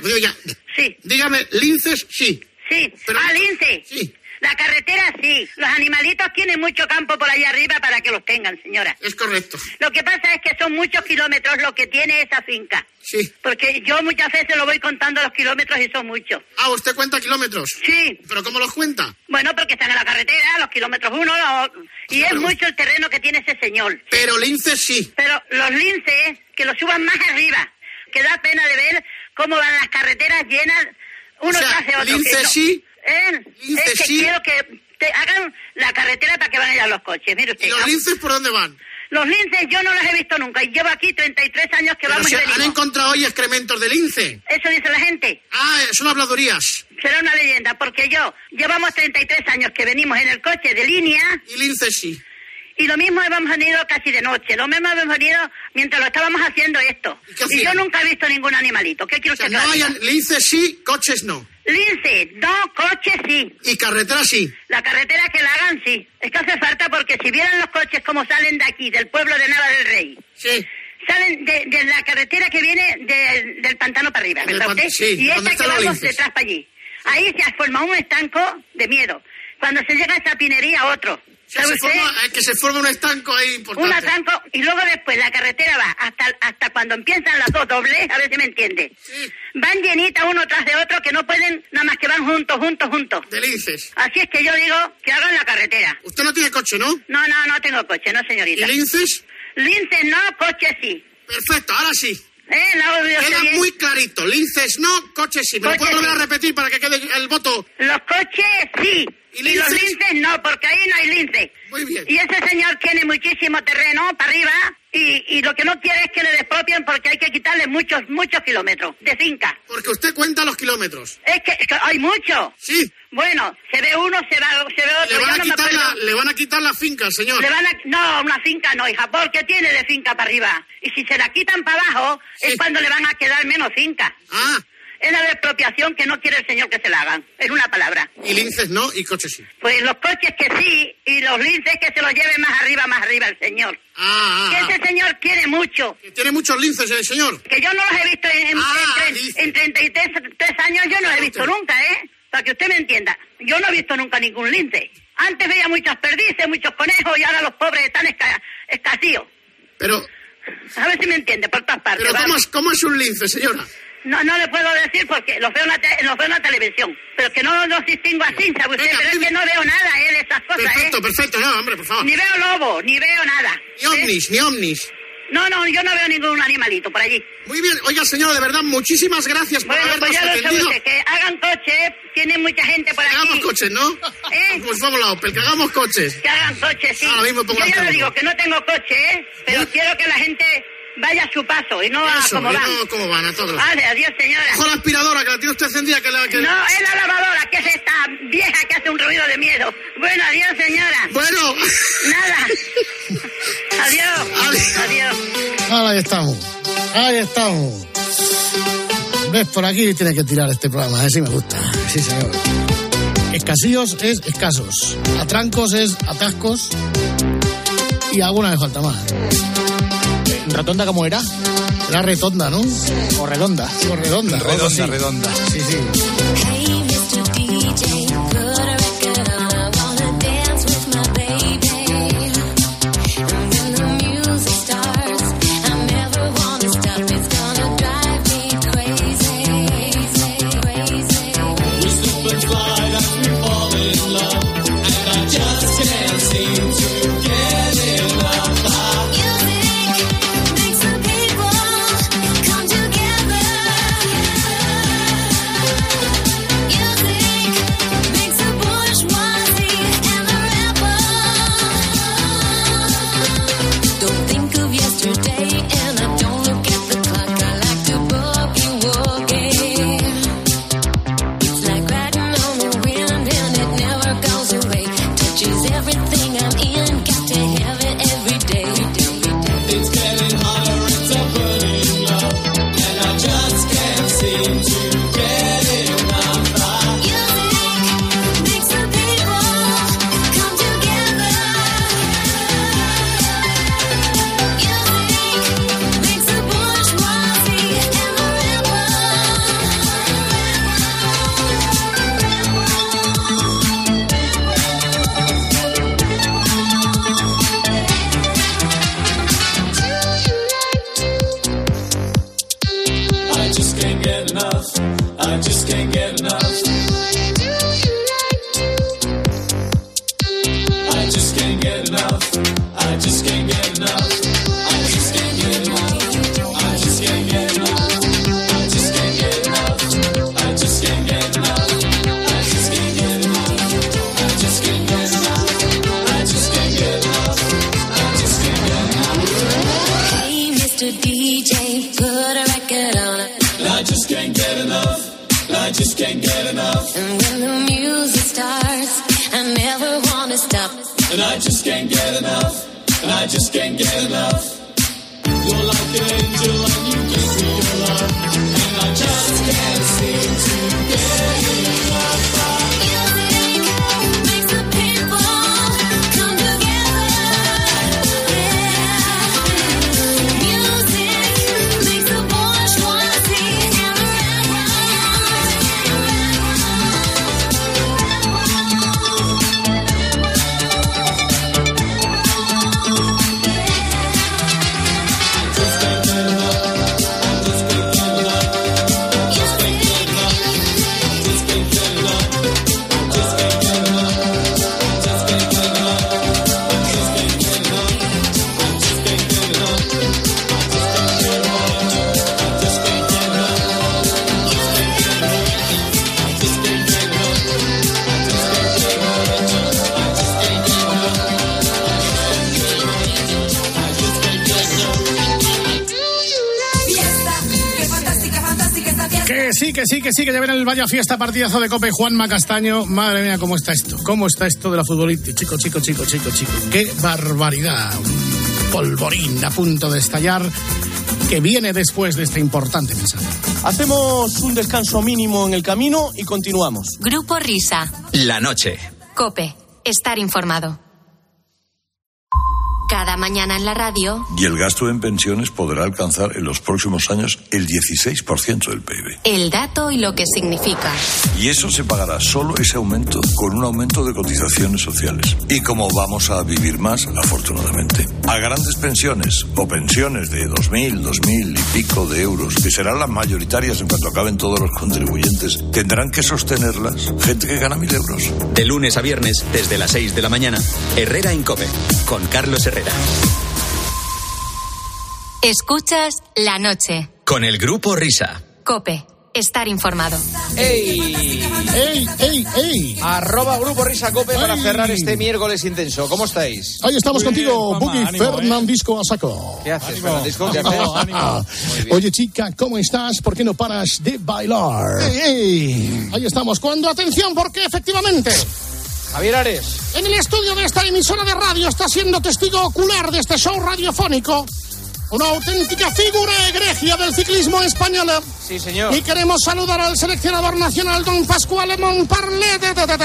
Sí. Dígame linces sí. Sí. Pero, lince. Sí. La carretera sí. Los animalitos tienen mucho campo por allá arriba para que los tengan, señora. Es correcto. Lo que pasa es que son muchos kilómetros lo que tiene esa finca. Sí. Porque yo muchas veces lo voy contando los kilómetros y son muchos. Ah, ¿usted cuenta kilómetros? Sí. ¿Pero cómo los cuenta? Bueno, porque están en la carretera, los kilómetros y es mucho el terreno que tiene ese señor. Pero linces sí. Pero los linces, que los suban más arriba, que da pena de ver cómo van las carreteras llenas uno tras de otro. Linces sí. Es que quiero que te hagan la carretera para que vayan los coches. Mire usted. ¿Y los linces por dónde van? Los linces yo no los he visto nunca y llevo aquí 33 años que vamos y venimos. ¿Han encontrado hoy excrementos de lince? Eso dice la gente. Ah, son habladurías. Será una leyenda, porque llevamos 33 años que venimos en el coche de línea. Y linces sí. Y lo mismo hemos venido casi de noche, lo mismo hemos venido mientras lo estábamos haciendo esto. Y yo nunca he visto ningún animalito. ¿Qué quiere usted que diga? Linces sí, coches no. Lince, no, coches sí. ¿Y carretera sí? La carretera que la hagan sí. Es que hace falta porque si vieran los coches como salen de aquí, del pueblo de Nava del Rey. Sí. Salen de la carretera que viene del pantano para arriba, ¿verdad usted? Sí. Y esta que vamos detrás para allí. Ahí se forma un estanco de miedo. Cuando se llega a esa pinería, otro. Que se forma un estanco ahí importante. Un estanco, y luego después la carretera va hasta cuando empiezan las dos dobles, a ver si me entiende. Sí. Van llenitas uno tras de otro que no pueden, nada más que van juntos. De linces. Así es que yo digo que hagan la carretera. ¿Usted no tiene coche, no? No tengo coche, no, señorita. ¿Y linces? Linces no, coche sí. Perfecto, ahora sí. Queda muy clarito. Linces no, coches sí. ¿Me lo puedo volver a repetir para que quede el voto? Los coches sí. ¿Y los linces no, porque ahí no hay lince. Muy bien. Y ese señor tiene muchísimo terreno para arriba y lo que no quiere es que le despropien porque hay que quitarle muchos kilómetros de finca. Porque usted cuenta los kilómetros. Es que hay muchos. Sí. Bueno, se ve uno, se ve otro. Le van a quitar la finca, señor. No, una finca no, hija, porque tiene de finca para arriba. Y si se la quitan para abajo, es cuando le van a quedar menos finca. Ah. Es la expropiación que no quiere el señor que se la hagan. Es una palabra. Y linces no, y coches sí. Pues los coches que sí, y los linces que se los lleve más arriba el señor. Que ese señor quiere mucho. ¿Tiene muchos linces el señor? Que yo no los he visto en 33 años, yo no los he visto nunca, ¿eh? Para que usted me entienda. Yo no he visto nunca ningún lince. Antes veía muchas perdices, muchos conejos, y ahora los pobres están escasíos. Pero... A ver si me entiende, por todas partes. Pero ¿cómo es un lince, señora? No le puedo decir porque los veo en la televisión. Pero que no distingo así, ¿sabe usted? Pero es que no veo nada, de esas cosas, Perfecto, no, hombre, por favor. Ni veo lobo, ni veo nada. Ni ovnis. No, yo no veo ningún animalito por allí. Muy bien, oiga, señora, de verdad, muchísimas gracias por habernos pues ya lo atendido. sabe usted, que hagan coches, tiene mucha gente por aquí. Que hagamos coches, ¿no? Pues vamos a la Opel, que hagamos coches. Que hagan coches, sí. Ahora mismo pongo yo ya el le digo que no tengo coche, pero quiero que la gente vaya a su paso y no a como van. No como van, a todos. Vale, adiós, señora. Ojo la aspiradora, que la tiene usted encendida. No, es la lavadora, que es esta vieja que hace un ruido de miedo. Bueno, adiós, señora. Bueno. Nada. Adiós. Ahí estamos. ¿Ves? Por aquí tiene que tirar este programa, sí me gusta. Sí, señor. Escasillos es escasos. Atrancos es atascos. Y alguna me falta más. ¿Rotonda cómo era? Era retonda, ¿no? O redonda. Sí, o redonda. Redonda. Sí. Que sí, que ya ven el Vaya Fiesta, partidazo de Cope. Juanma Castaño, madre mía, ¿cómo está esto? ¿Cómo está esto de la futbolística? Chico. Qué barbaridad. Un polvorín a punto de estallar que viene después de este importante mensaje. Hacemos un descanso mínimo en el camino y continuamos. Grupo Risa. La noche. Cope. Estar informado. Cada mañana en la radio. Y el gasto en pensiones podrá alcanzar en los próximos años el 16% del PIB. El dato y lo que significa. Y eso se pagará solo ese aumento con un aumento de cotizaciones sociales. Y como vamos a vivir más, afortunadamente, a grandes pensiones o pensiones de 2.000, 2.000 y pico de euros, que serán las mayoritarias en cuanto acaben todos los contribuyentes, tendrán que sostenerlas gente que gana 1.000 euros. De lunes a viernes, desde las 6 de la mañana, Herrera en COPE, con Carlos Herrera. Escuchas La Noche. Con el Grupo Risa. COPE. Estar informado. ¡Ey! ¡Ey, ey, ey! @ Grupo Risa Cope para cerrar este miércoles intenso. ¿Cómo estáis? Ahí estamos contigo, Buggy Fernandisco a saco. ¿Qué haces, Fernandisco? ¿Qué haces? Oye, chica, ¿cómo estás? ¿Por qué no paras de bailar? ¡Ey, ey! Ahí estamos. Cuando, atención, porque efectivamente... Javier Ares. En el estudio de esta emisora de radio está siendo testigo ocular de este show radiofónico una auténtica figura egregia del ciclismo español. Sí, señor. Y queremos saludar al seleccionador nacional, don Pascual Montparler.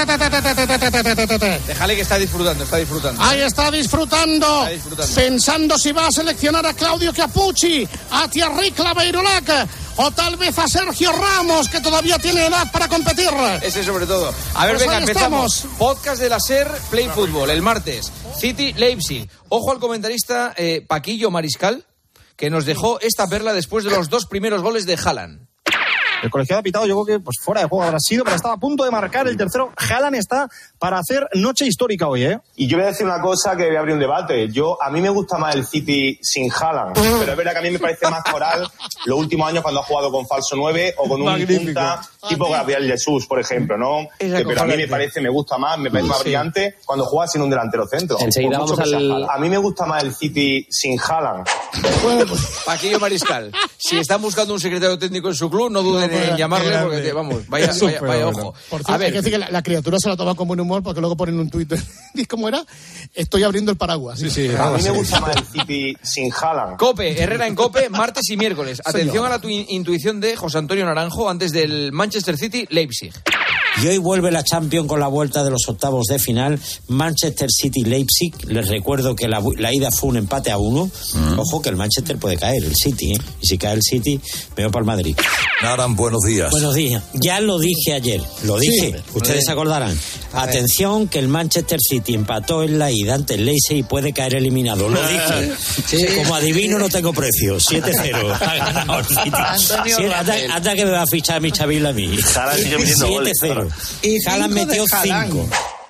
Déjale que está disfrutando. Ahí está disfrutando. Pensando si va a seleccionar a Claudio Capucci, a Thierry Claveirolac o tal vez a Sergio Ramos, que todavía tiene edad para competir. Ese sobre todo. A ver, pues venga, empezamos. Podcast de la SER, Play Fútbol, el martes. City Leipzig. Ojo al comentarista Paquillo Mariscal, que nos dejó esta perla después de los 2 primeros goles de Haaland. El colegiado ha pitado, yo creo que fuera de juego habrá sido, pero estaba a punto de marcar el tercero. Haaland está para hacer noche histórica hoy, ¿eh? Y yo voy a decir una cosa que voy a abrir un debate. A mí me gusta más el City sin Haaland, pero es verdad que a mí me parece más coral los últimos años cuando ha jugado con falso 9 o con un punta tipo Gabriel Jesús, por ejemplo, ¿no? Pero a mí me gusta más, me parece más brillante cuando juega sin un delantero centro. Enseguida vamos A mí me gusta más el City sin Haaland. Paquillo Mariscal, si están buscando un secretario técnico en su club, no duden en llamarle, porque vamos, vaya ojo. Por cierto, hay que decir que la criatura se la toma con buen humor, porque luego ponen un tuit. ¿Cómo era? Estoy abriendo el paraguas. Sí. A mí me gusta más el City sin Haaland. COPE, Herrera en COPE, martes y miércoles. Atención a la intuición de José Antonio Naranjo antes del Manchester City Leipzig. Y hoy vuelve la Champions con la vuelta de los octavos de final. Manchester City-Leipzig. Les recuerdo que la ida fue un empate a 1. Ojo que el Manchester puede caer, el City, ¿eh? Y si cae el City, me voy para el Madrid. Naran, buenos días. Buenos días. Ya lo dije ayer, lo dije. Sí. Ustedes se acordarán. Atención que el Manchester City empató en la ida ante el Leipzig y puede caer eliminado. Lo dije. Sí. Como adivino no tengo precio. 7-0. Ha ganado el City. Hasta que me va a fichar mi Chavila a mí. 7-0. Y Haaland metió 5.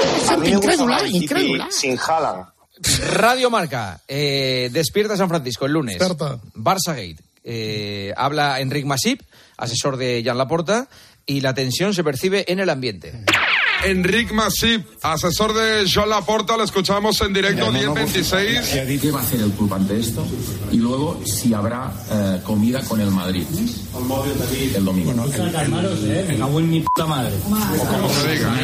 Incrédula. Sin Haaland. Radio Marca, despierta San Francisco el lunes. Barça Gate. Habla Enric Masip, asesor de Jan Laporta, y la tensión se percibe en el ambiente. Enric Masip, asesor de Joan Laporta, lo escuchamos en directo 10:26. ¿Qué va a hacer el club ante esto? Y luego, si habrá comida con el Madrid el domingo. Me cago en mi puta madre. Como se diga,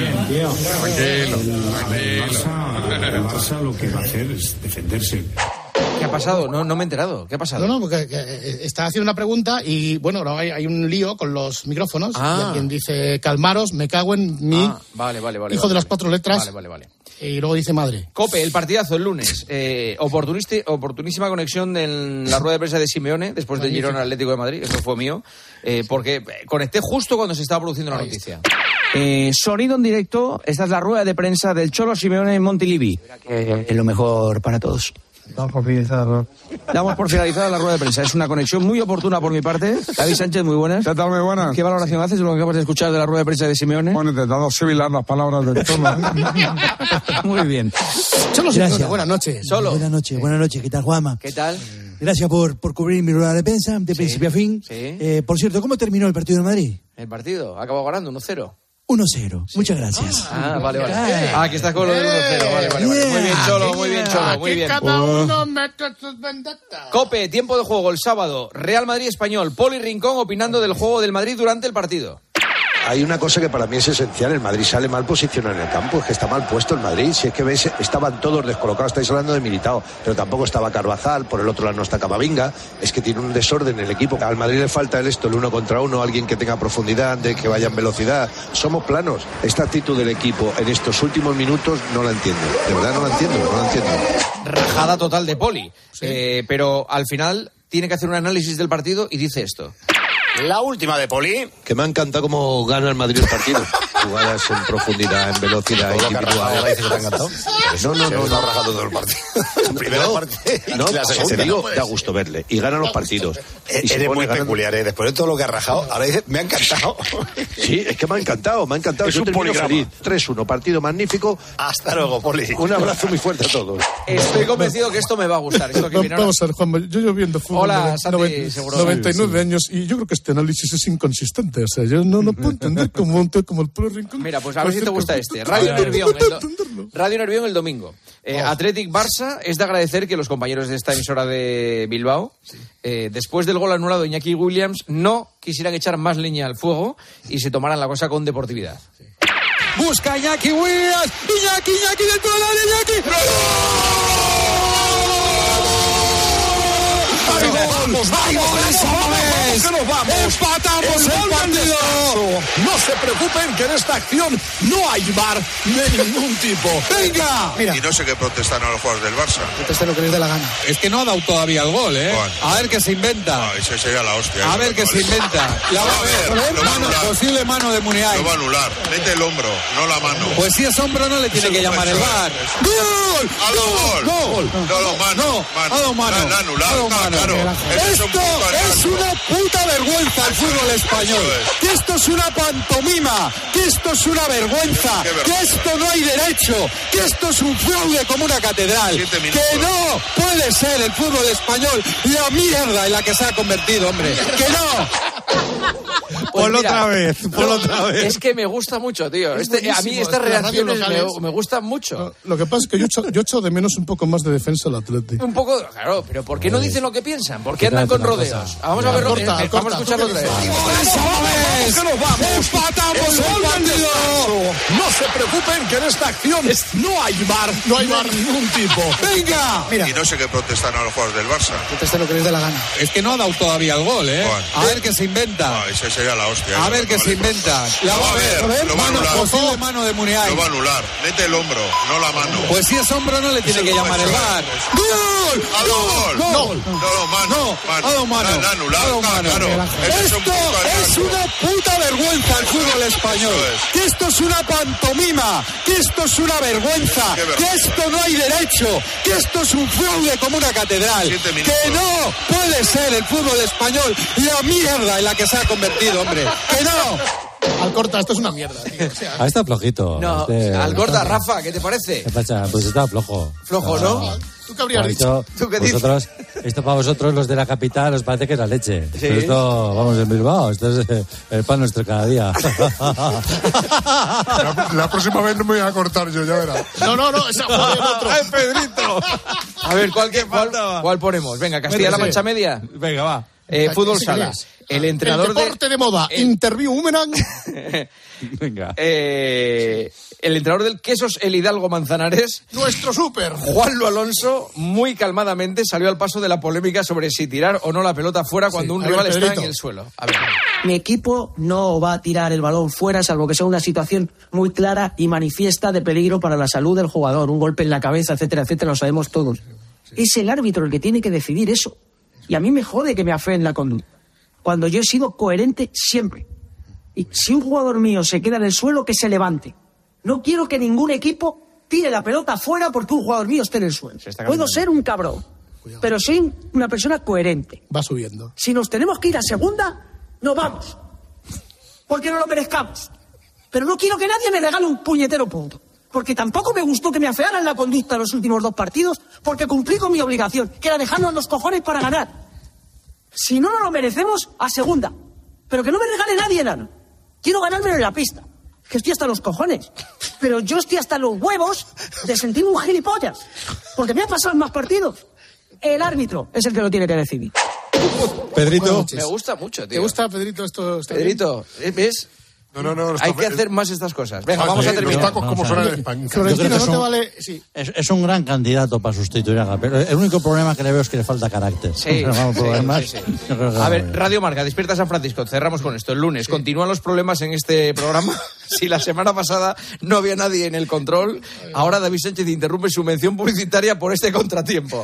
El Barça lo que va a hacer es defenderse. ¿Qué ha pasado? No me he enterado. ¿Qué ha pasado? No, porque está haciendo una pregunta y, bueno, hay un lío con los micrófonos. Y alguien dice, calmaros, me cago en mi vale, hijo de las 4 letras. Vale. Y luego dice madre. COPE, el partidazo el lunes. Oportunísima conexión en la rueda de prensa de Simeone, después del Girona Atlético de Madrid, eso fue mío, porque conecté justo cuando se estaba produciendo la noticia. Sonido en directo, esta es la rueda de prensa del Cholo Simeone en Montilivi. Es lo mejor para todos. Damos por finalizada la rueda de prensa. Es una conexión muy oportuna por mi parte. David Sánchez, muy buenas. ¿Qué tal, muy buenas? ¿Qué valoración haces de lo que acabas de escuchar de la rueda de prensa de Simeone? Bueno, he intentado similar las palabras del Cholo. Muy bien. Cholo, gracias. Buenas noches. Solo. Buenas noches. ¿Qué tal, Juanma? ¿Qué tal? Gracias por cubrir mi rueda de prensa de principio a fin. Sí. Por cierto, ¿cómo terminó el partido de Madrid? El partido, acabó ganando 1-0. 1-0. Sí. Muchas gracias. Vale. Aquí estás con lo de 1-0. Vale. Muy bien, Cholo, muy bien. Cada uno mete sus vendetas. COPE, tiempo de juego el sábado. Real Madrid Español. Poli Rincón opinando del juego del Madrid durante el partido. Hay una cosa que para mí es esencial, el Madrid sale mal posicionado en el campo, es que está mal puesto el Madrid, si es que veis, estaban todos descolocados, estáis hablando de Militao, pero tampoco estaba Carvajal, por el otro lado no está Camavinga, es que tiene un desorden el equipo, al Madrid le falta el 1 contra 1, alguien que tenga profundidad, de que vaya en velocidad, somos planos, esta actitud del equipo en estos últimos minutos no la entiendo, de verdad no la entiendo. Rajada total de Poli, pero al final tiene que hacer un análisis del partido y dice esto. La última de Poli. Que me ha encantado cómo gana el Madrid el partido. jugadas en profundidad, en velocidad individual. No ha rajado todo el partido. Primera parte. No, te digo, da gusto verle. Y gana los partidos. Eres muy peculiar, ¿eh? Después de todo lo que ha rajado, ahora dice, me ha encantado. Sí, es que me ha encantado. Es Yo un termino poligrama. feliz. 3-1, partido magnífico. Hasta luego, Poli. Un abrazo muy fuerte a todos. Estoy convencido que esto me va a gustar. Esto que viene ahora. Vamos a ver, Juan, yo viendo fútbol. Hola, Santi, seguro. 99 años, y yo creo que este análisis es inconsistente. O sea, yo no puedo entender como el Polo Rincón. Mira, pues a ver si te gusta este. Radio Nervión el domingo. Athletic Barça, es de agradecer que los compañeros de esta emisora de Bilbao, después del gol anulado de Iñaki Williams, no quisieran echar más leña al fuego y se tomaran la cosa con deportividad. Busca Iñaki Williams. Iñaki dentro de la área. Iñaki. ¡Hay gol! ¡Que nos vamos! ¡Empatamos el partido! No se preocupen que en esta acción no hay VAR de ningún tipo. ¡Venga! Mira. Y no sé qué protestan a los jugadores del Barça. Protesta lo que les dé la gana. Es que no ha dado todavía el gol, ¿eh? Bueno. A ver qué se inventa. No, ese sería la hostia. A ver qué se inventa. Lo va a ver. Posible mano de Muniain. Lo va a anular. Mete el hombro, no la mano. Pues si es hombro no le tiene que llamar el VAR. ¡Gol! ¡Ha dado gol! No, mano. Ha dado mano. La ha anulado. Claro. Esto es una puta vergüenza el fútbol español. Que esto es una pantomima. Que esto es una vergüenza. Que esto no hay derecho. Que esto es un fraude como una catedral. Que no puede ser el fútbol español la mierda en la que se ha convertido, hombre. Que no. Pues Ponlo mira, otra vez. Es que me gusta mucho, tío. A mí estas reacciones me gustan mucho. Lo que pasa es que yo echo de menos un poco más de defensa al Atlético. Un poco, claro, pero ¿por qué no dicen lo que piensan? ¿Por qué andan con rodeos? Vamos a verlo. Vamos a escucharlo otra vez. ¡Que nos vamos! ¡Empatamos el partido! No se preocupen que en esta acción no hay VAR de ningún tipo. ¡Venga! Y no sé qué protestan a los jugadores del Barça. Protesta lo que les dé la gana. Es que no ha dado todavía el gol, ¿eh? Bueno. A ver qué se inventa. No, ese sería la hostia. A ver qué se inventa. La va a ver. Lo va a anular. Posible mano de Muniain. Lo va a anular. Mete el hombro, no la mano. Pues si es hombro no le tiene que llamar el VAR. ¡Gol! ¡Ha dado gol! No, mano. Ha dado mano. La ha anulado. Claro. Esto es una puta vergüenza el fútbol español. Que esto es una pantomima. Que esto es una vergüenza. Que esto no hay derecho. Que esto es un fraude como una catedral. Que no puede ser el fútbol español la mierda en la que se ha convertido, hombre. Que no. Alcorta, esto es una mierda, tío. O sea, Está flojito. No, Alcorta, Rafa, ¿qué te parece? ¿Qué pasa? Pues está flojo. Flojo, ¿no? ¿Tú qué habrías dicho? ¿Tú qué dices? Esto para vosotros, los de la capital, os parece que es la leche. ¿Sí? Pero esto, vamos, en Bilbao, esto es el pan nuestro cada día. La próxima vez no me voy a cortar yo, ya verás. No, esa otro. ¡Ay, Pedrito! A ver, ¿cuál ponemos? Venga, Castilla-La Mancha Media. Venga, va. Fútbol sala. El entrenador el deporte de moda. Interview Humerang. Venga. El entrenador del Quesos El Hidalgo Manzanares, nuestro súper Juanlo Alonso, muy calmadamente salió al paso de la polémica sobre si tirar o no la pelota fuera cuando un rival está en el suelo. A ver. Mi equipo no va a tirar el balón fuera, salvo que sea una situación muy clara y manifiesta de peligro para la salud del jugador, un golpe en la cabeza, etcétera, etcétera, lo sabemos todos. Es el árbitro el que tiene que decidir eso. Y a mí me jode que me afeen la conducta, cuando yo he sido coherente siempre. Y si un jugador mío se queda en el suelo, que se levante. No quiero que ningún equipo tire la pelota fuera porque un jugador mío esté en el suelo. Puedo ser un cabrón, pero soy una persona coherente. Va subiendo. Si nos tenemos que ir a segunda, no vamos. Porque no lo merezcamos. Pero no quiero que nadie me regale un puñetero punto. Porque tampoco me gustó que me afearan la conducta en los últimos 2 partidos, porque cumplí con mi obligación, que era dejarnos los cojones para ganar. Si no nos lo merecemos, a segunda. Pero que no me regale nadie, enano. Quiero ganármelo en la pista. Que estoy hasta los cojones. Pero yo estoy hasta los huevos de sentirme un gilipollas. Porque me ha pasado en más partidos. El árbitro es el que lo tiene que decidir. Pedrito. Me gusta mucho, tío. ¿Te gusta, Pedrito, esto? Pedrito, ¿ves? No, hay que hacer más estas cosas. Venga, vamos a terminar. Los tacos como suenan en España. Florentino, no te vale... Sí. Es un gran candidato para sustituir a Gabriel. Pero el único problema que le veo es que le falta carácter. Sí. A ver, Radio Marca, Despierta San Francisco. Cerramos con esto. El lunes continúan los problemas en este programa. Si la semana pasada no había nadie en el control, ahora David Sánchez interrumpe su mención publicitaria por este contratiempo.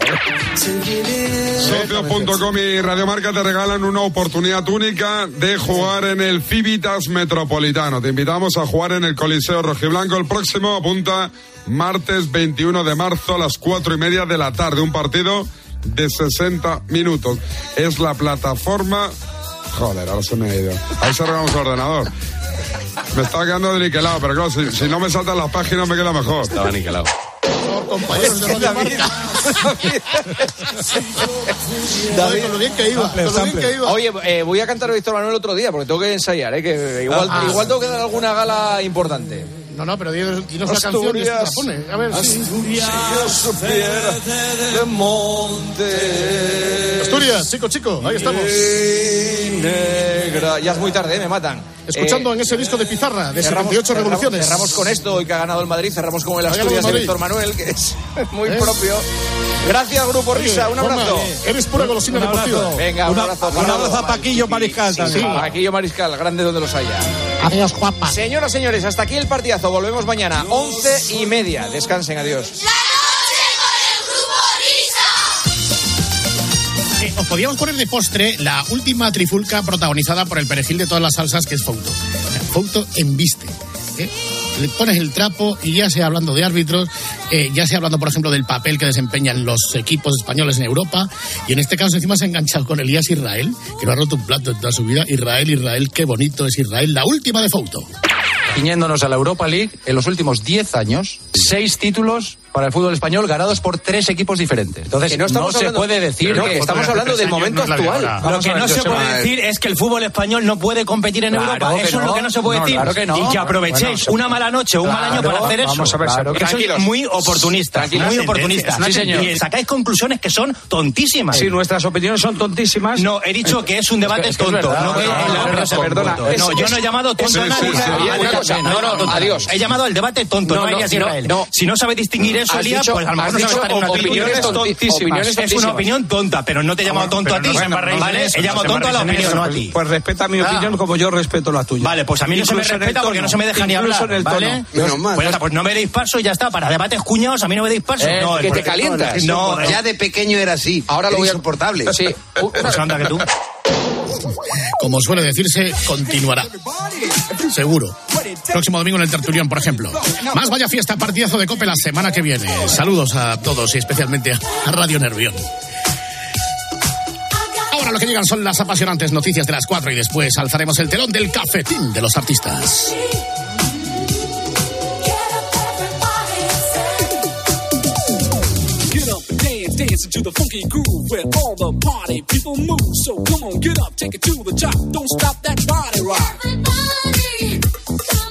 Socios.com y Radio Marca te regalan una oportunidad única de jugar en el Civitas Metropolitano. Metropolitano. Te invitamos a jugar en el Coliseo Rojiblanco el próximo, apunta, martes 21 de marzo a las 4:30 de la tarde. Un partido de 60 minutos. Es la plataforma... Joder, ahora se me ha ido. Ahí cerramos el ordenador. Me estaba quedando niquelado, pero claro, si no me saltan las páginas me queda mejor. Estaba niquelado. Compañeros de Radio Marca. David, con lo bien que iba. Oye, voy a cantar a Víctor Manuel otro día porque tengo que ensayar, que igual tengo que dar alguna gala importante. No, pero dinos la canción y la pone. A ver, Asturias, chico, ahí estamos. Negra. Ya es muy tarde, me matan. Escuchando en ese disco de Pizarra, de 78 revoluciones. Cerramos con esto, hoy que ha ganado el Madrid, cerramos con el Asturias de Víctor Manuel, que es muy propio. Gracias, Grupo Risa, un abrazo. Eres pura golosina deportiva. Venga, un abrazo. Un abrazo a Paquillo Mariscal también. Sí, Paquillo Mariscal, grande donde los haya. Adiós, Juanpa. Señoras, señores, hasta aquí el partidazo. Volvemos mañana, 11:30. Descansen, adiós. Os podíamos poner de postre la última trifulca protagonizada por el perejil de todas las salsas, que es Fouto. Fouto embiste. Le pones el trapo y ya sea hablando de árbitros, ya sea hablando, por ejemplo, del papel que desempeñan los equipos españoles en Europa, y en este caso encima se ha enganchado con Elías Israel, que no ha roto un plato en toda su vida. Israel, qué bonito es Israel, la última de Fouto. Ciñéndonos a la Europa League, en los últimos 10 años, 6 títulos para el fútbol español ganados por 3 equipos diferentes. Entonces, que no se puede decir que estamos hablando del momento actual. Lo que no se puede decir es que el fútbol español no puede competir en Europa. Eso es lo que no se puede decir. Claro que no. Y que aprovechéis una mala noche o un mal año para hacer eso. Vamos a ver, eso es muy oportunista. Muy oportunista. Sí, señor. Y sacáis conclusiones que son tontísimas. Si nuestras opiniones son tontísimas... No, he dicho que es un debate tonto. Perdona. No, yo no he llamado tonto a nadie. No, adiós. He llamado al debate tonto, no a Elías Israel. Si no sabe distinguir eso, Elías, pues a lo mejor no sabe estar en una opiniones tontísimas. Es una opinión tonta, pero no te he llamado tonto a ti, ¿vale? He llamado tonto a la opinión, no a ti. Pues respeta mi opinión como yo respeto la tuya. Vale, pues a mí no se me respeta porque no se me deja ni hablar, ¿vale? Pues no me deis paso y ya está. Para debates cuñados a mí no me deis paso. Que te calientas. No, ya de pequeño era así. Ahora lo voy a... insoportable. Sí. Pues anda que tú. Como suele decirse, continuará. Seguro. Próximo domingo en el Tertulión, por ejemplo. Más vaya fiesta, partidazo de COPE la semana que viene. Saludos a todos y especialmente a Radio Nervión. Ahora lo que llegan son las apasionantes noticias de las 4 y después alzaremos el telón del cafetín de los artistas. Dancing to the funky groove where all the party people move. So come on, get up, take it to the top. Don't stop that body rock. Everybody,